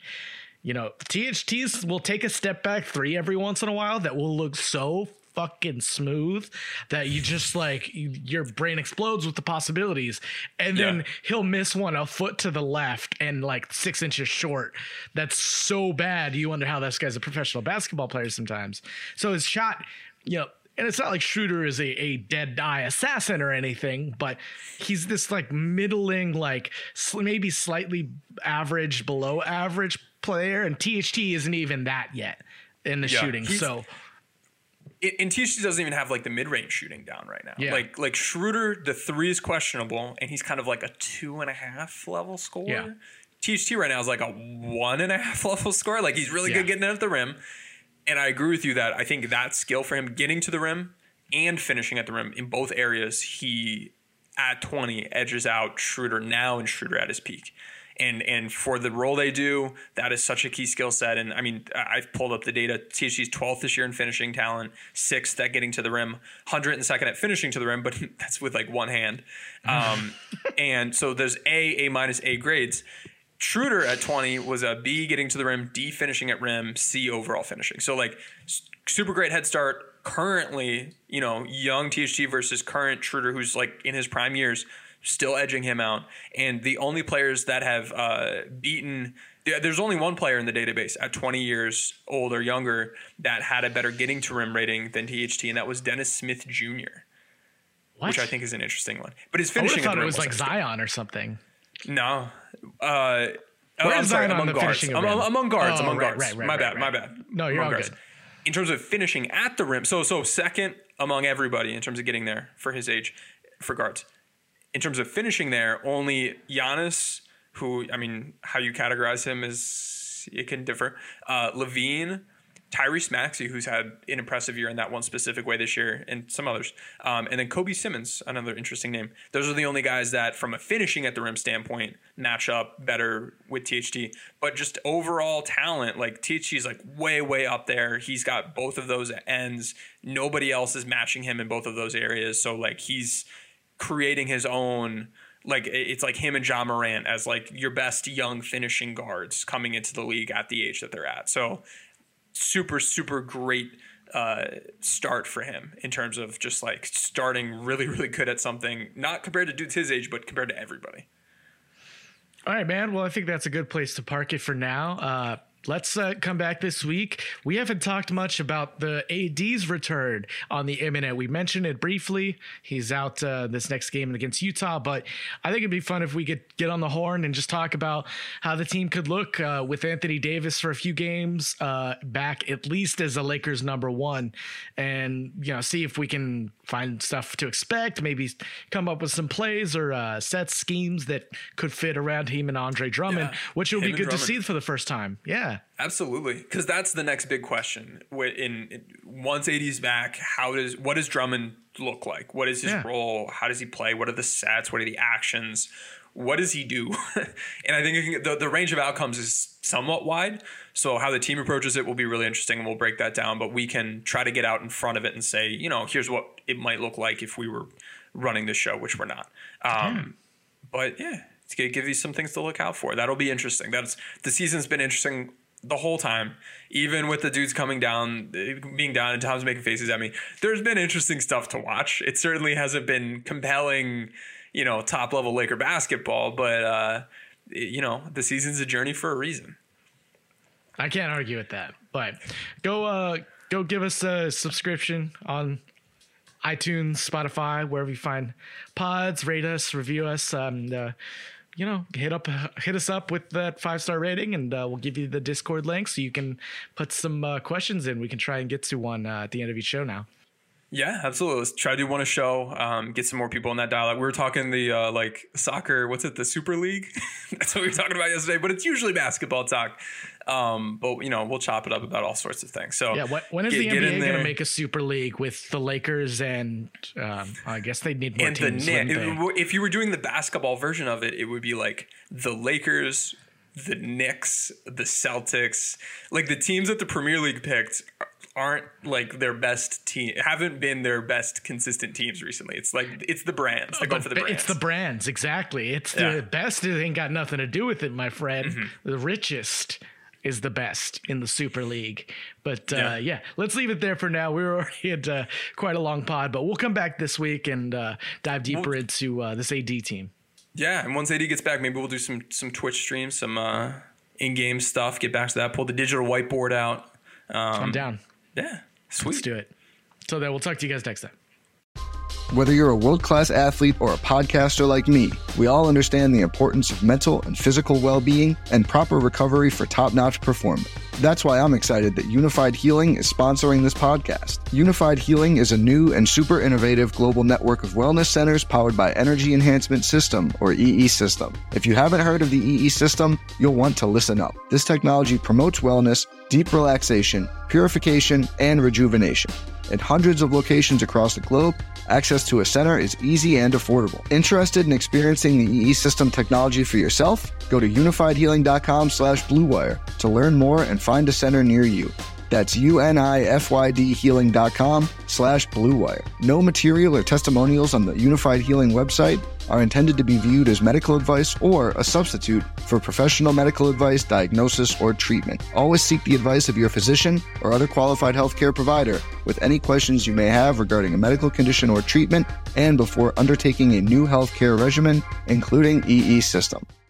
THTs will take a step back 3 every once in a while that will look so fucking smooth that you just your brain explodes with the possibilities. And then he'll miss one a foot to the left and 6 inches short. That's so bad. You wonder how this guy's a professional basketball player sometimes. So his shot, and it's not like Schroeder is a dead eye assassin or anything, but he's this middling, maybe slightly average, below average player. And THT isn't even that yet in the shooting. So And THT doesn't even have like the mid-range shooting down right now. Yeah. Like Schroeder, the 3 is questionable, and he's kind of like a 2.5 level scorer. Yeah. THT right now is like a 1.5 level scorer. Like he's really good getting it at the rim. And I agree with you that I think that skill for him getting to the rim and finishing at the rim in both areas, he at 20 edges out Schroeder now and Schroeder at his peak. And for the role they do, that is such a key skill set. And I mean, I've pulled up the data. THT's 12th this year in finishing talent, 6th at getting to the rim, 102nd at finishing to the rim, but that's with like one hand. And so there's A minus A grades. Schroeder at 20 was a B getting to the rim, D finishing at rim, C overall finishing. So like super great head start. Currently, you know, young THT versus current Schroeder, who's like in his prime years, still edging him out. And the only players that have beaten, there's only one player in the database at 20 years old or younger that had a better getting to rim rating than THT, and that was Dennis Smith Jr., which I think is an interesting one. But his finishing I at the rim was like Zion or something. No. Where is Zion on the finishing at rim? Among guards. Right. My bad. No, you're all guards. good. In terms of finishing at the rim, so second among everybody in terms of getting there for his age for guards. In terms of finishing there, only Giannis, who, I mean, how you categorize him is, it can differ. Levine, Tyrese Maxey, who's had an impressive year in that one specific way this year, and some others. And then Kobe Simmons, another interesting name. Those are the only guys that, from a finishing at the rim standpoint, match up better with THT. But just overall talent, like THT's like way, way up there. He's got both of those ends. Nobody else is matching him in both of those areas. So like he's creating his own, like it's like him and Ja Morant as like your best young finishing guards coming into the league at the age that they're at. So super, super great start for him in terms of just like starting really, really good at something, not compared to dudes his age, but compared to everybody. All right, man. Well, I think that's a good place to park it for now. Let's come back this week. We haven't talked much about the AD's return on the internet. We mentioned it briefly. He's out this next game against Utah, but I think it'd be fun if we could get on the horn and just talk about how the team could look with Anthony Davis for a few games back, at least as a Lakers number one, and see if we can find stuff to expect, maybe come up with some plays or set schemes that could fit around him and Andre Drummond, which will be good to see for the first time. Yeah. Absolutely, because that's the next big question. Once AD's back, what does Drummond look like? What is his role? How does he play? What are the stats? What are the actions? What does he do? And I think the range of outcomes is somewhat wide. So how the team approaches it will be really interesting, and we'll break that down. But we can try to get out in front of it and say, here's what it might look like if we were running this show, which we're not. But yeah, it's going to give you some things to look out for. That'll be interesting. The season's been interesting the whole time, even with the dudes being down and Tom's making faces at me. There's been interesting stuff to watch. It certainly hasn't been compelling, top level Laker basketball, but the season's a journey for a reason. I can't argue with that, but go give us a subscription on iTunes, Spotify, wherever you find pods. Rate us, review us, hit us up with that 5-star rating, and we'll give you the Discord link so you can put some questions in. We can try and get to one at the end of each show now. Yeah, absolutely. Let's try to do one a show, get some more people in that dialogue. We were talking the soccer, the Super League? That's what we were talking about yesterday, but it's usually basketball talk. But we'll chop it up about all sorts of things. So yeah, when is the NBA going to make a Super League with the Lakers and I guess they need more teams? If you were doing the basketball version of it, it would be like the Lakers, the Knicks, the Celtics, like the teams that the Premier League picked aren't like their best team, haven't been their best consistent teams recently. It's like, it's the brands. They're going for the brands. It's the brands, exactly. It's the best. It ain't got nothing to do with it, my friend. Mm-hmm. The richest is the best in the Super League. But let's leave it there for now. We were already at quite a long pod, but we'll come back this week and dive deeper into this AD team. Yeah, and once AD gets back, maybe we'll do some Twitch streams, some in-game stuff, get back to that, pull the digital whiteboard out. I'm down. Yeah, sweet. Let's do it. So then we'll talk to you guys next time. Whether you're a world-class athlete or a podcaster like me, we all understand the importance of mental and physical well-being and proper recovery for top-notch performance. That's why I'm excited that Unified Healing is sponsoring this podcast. Unified Healing is a new and super innovative global network of wellness centers powered by Energy Enhancement System, or EE System. If you haven't heard of the EE System, you'll want to listen up. This technology promotes wellness, deep relaxation, purification, and rejuvenation. In hundreds of locations across the globe, access to a center is easy and affordable. Interested in experiencing the EE System technology for yourself? Go to unifiedhealing.com/bluewire to learn more and find a center near you. That's unifydhealing.com/bluewire. No material or testimonials on the Unified Healing website are intended to be viewed as medical advice or a substitute for professional medical advice, diagnosis, or treatment. Always seek the advice of your physician or other qualified healthcare provider with any questions you may have regarding a medical condition or treatment and before undertaking a new healthcare regimen, including EE System.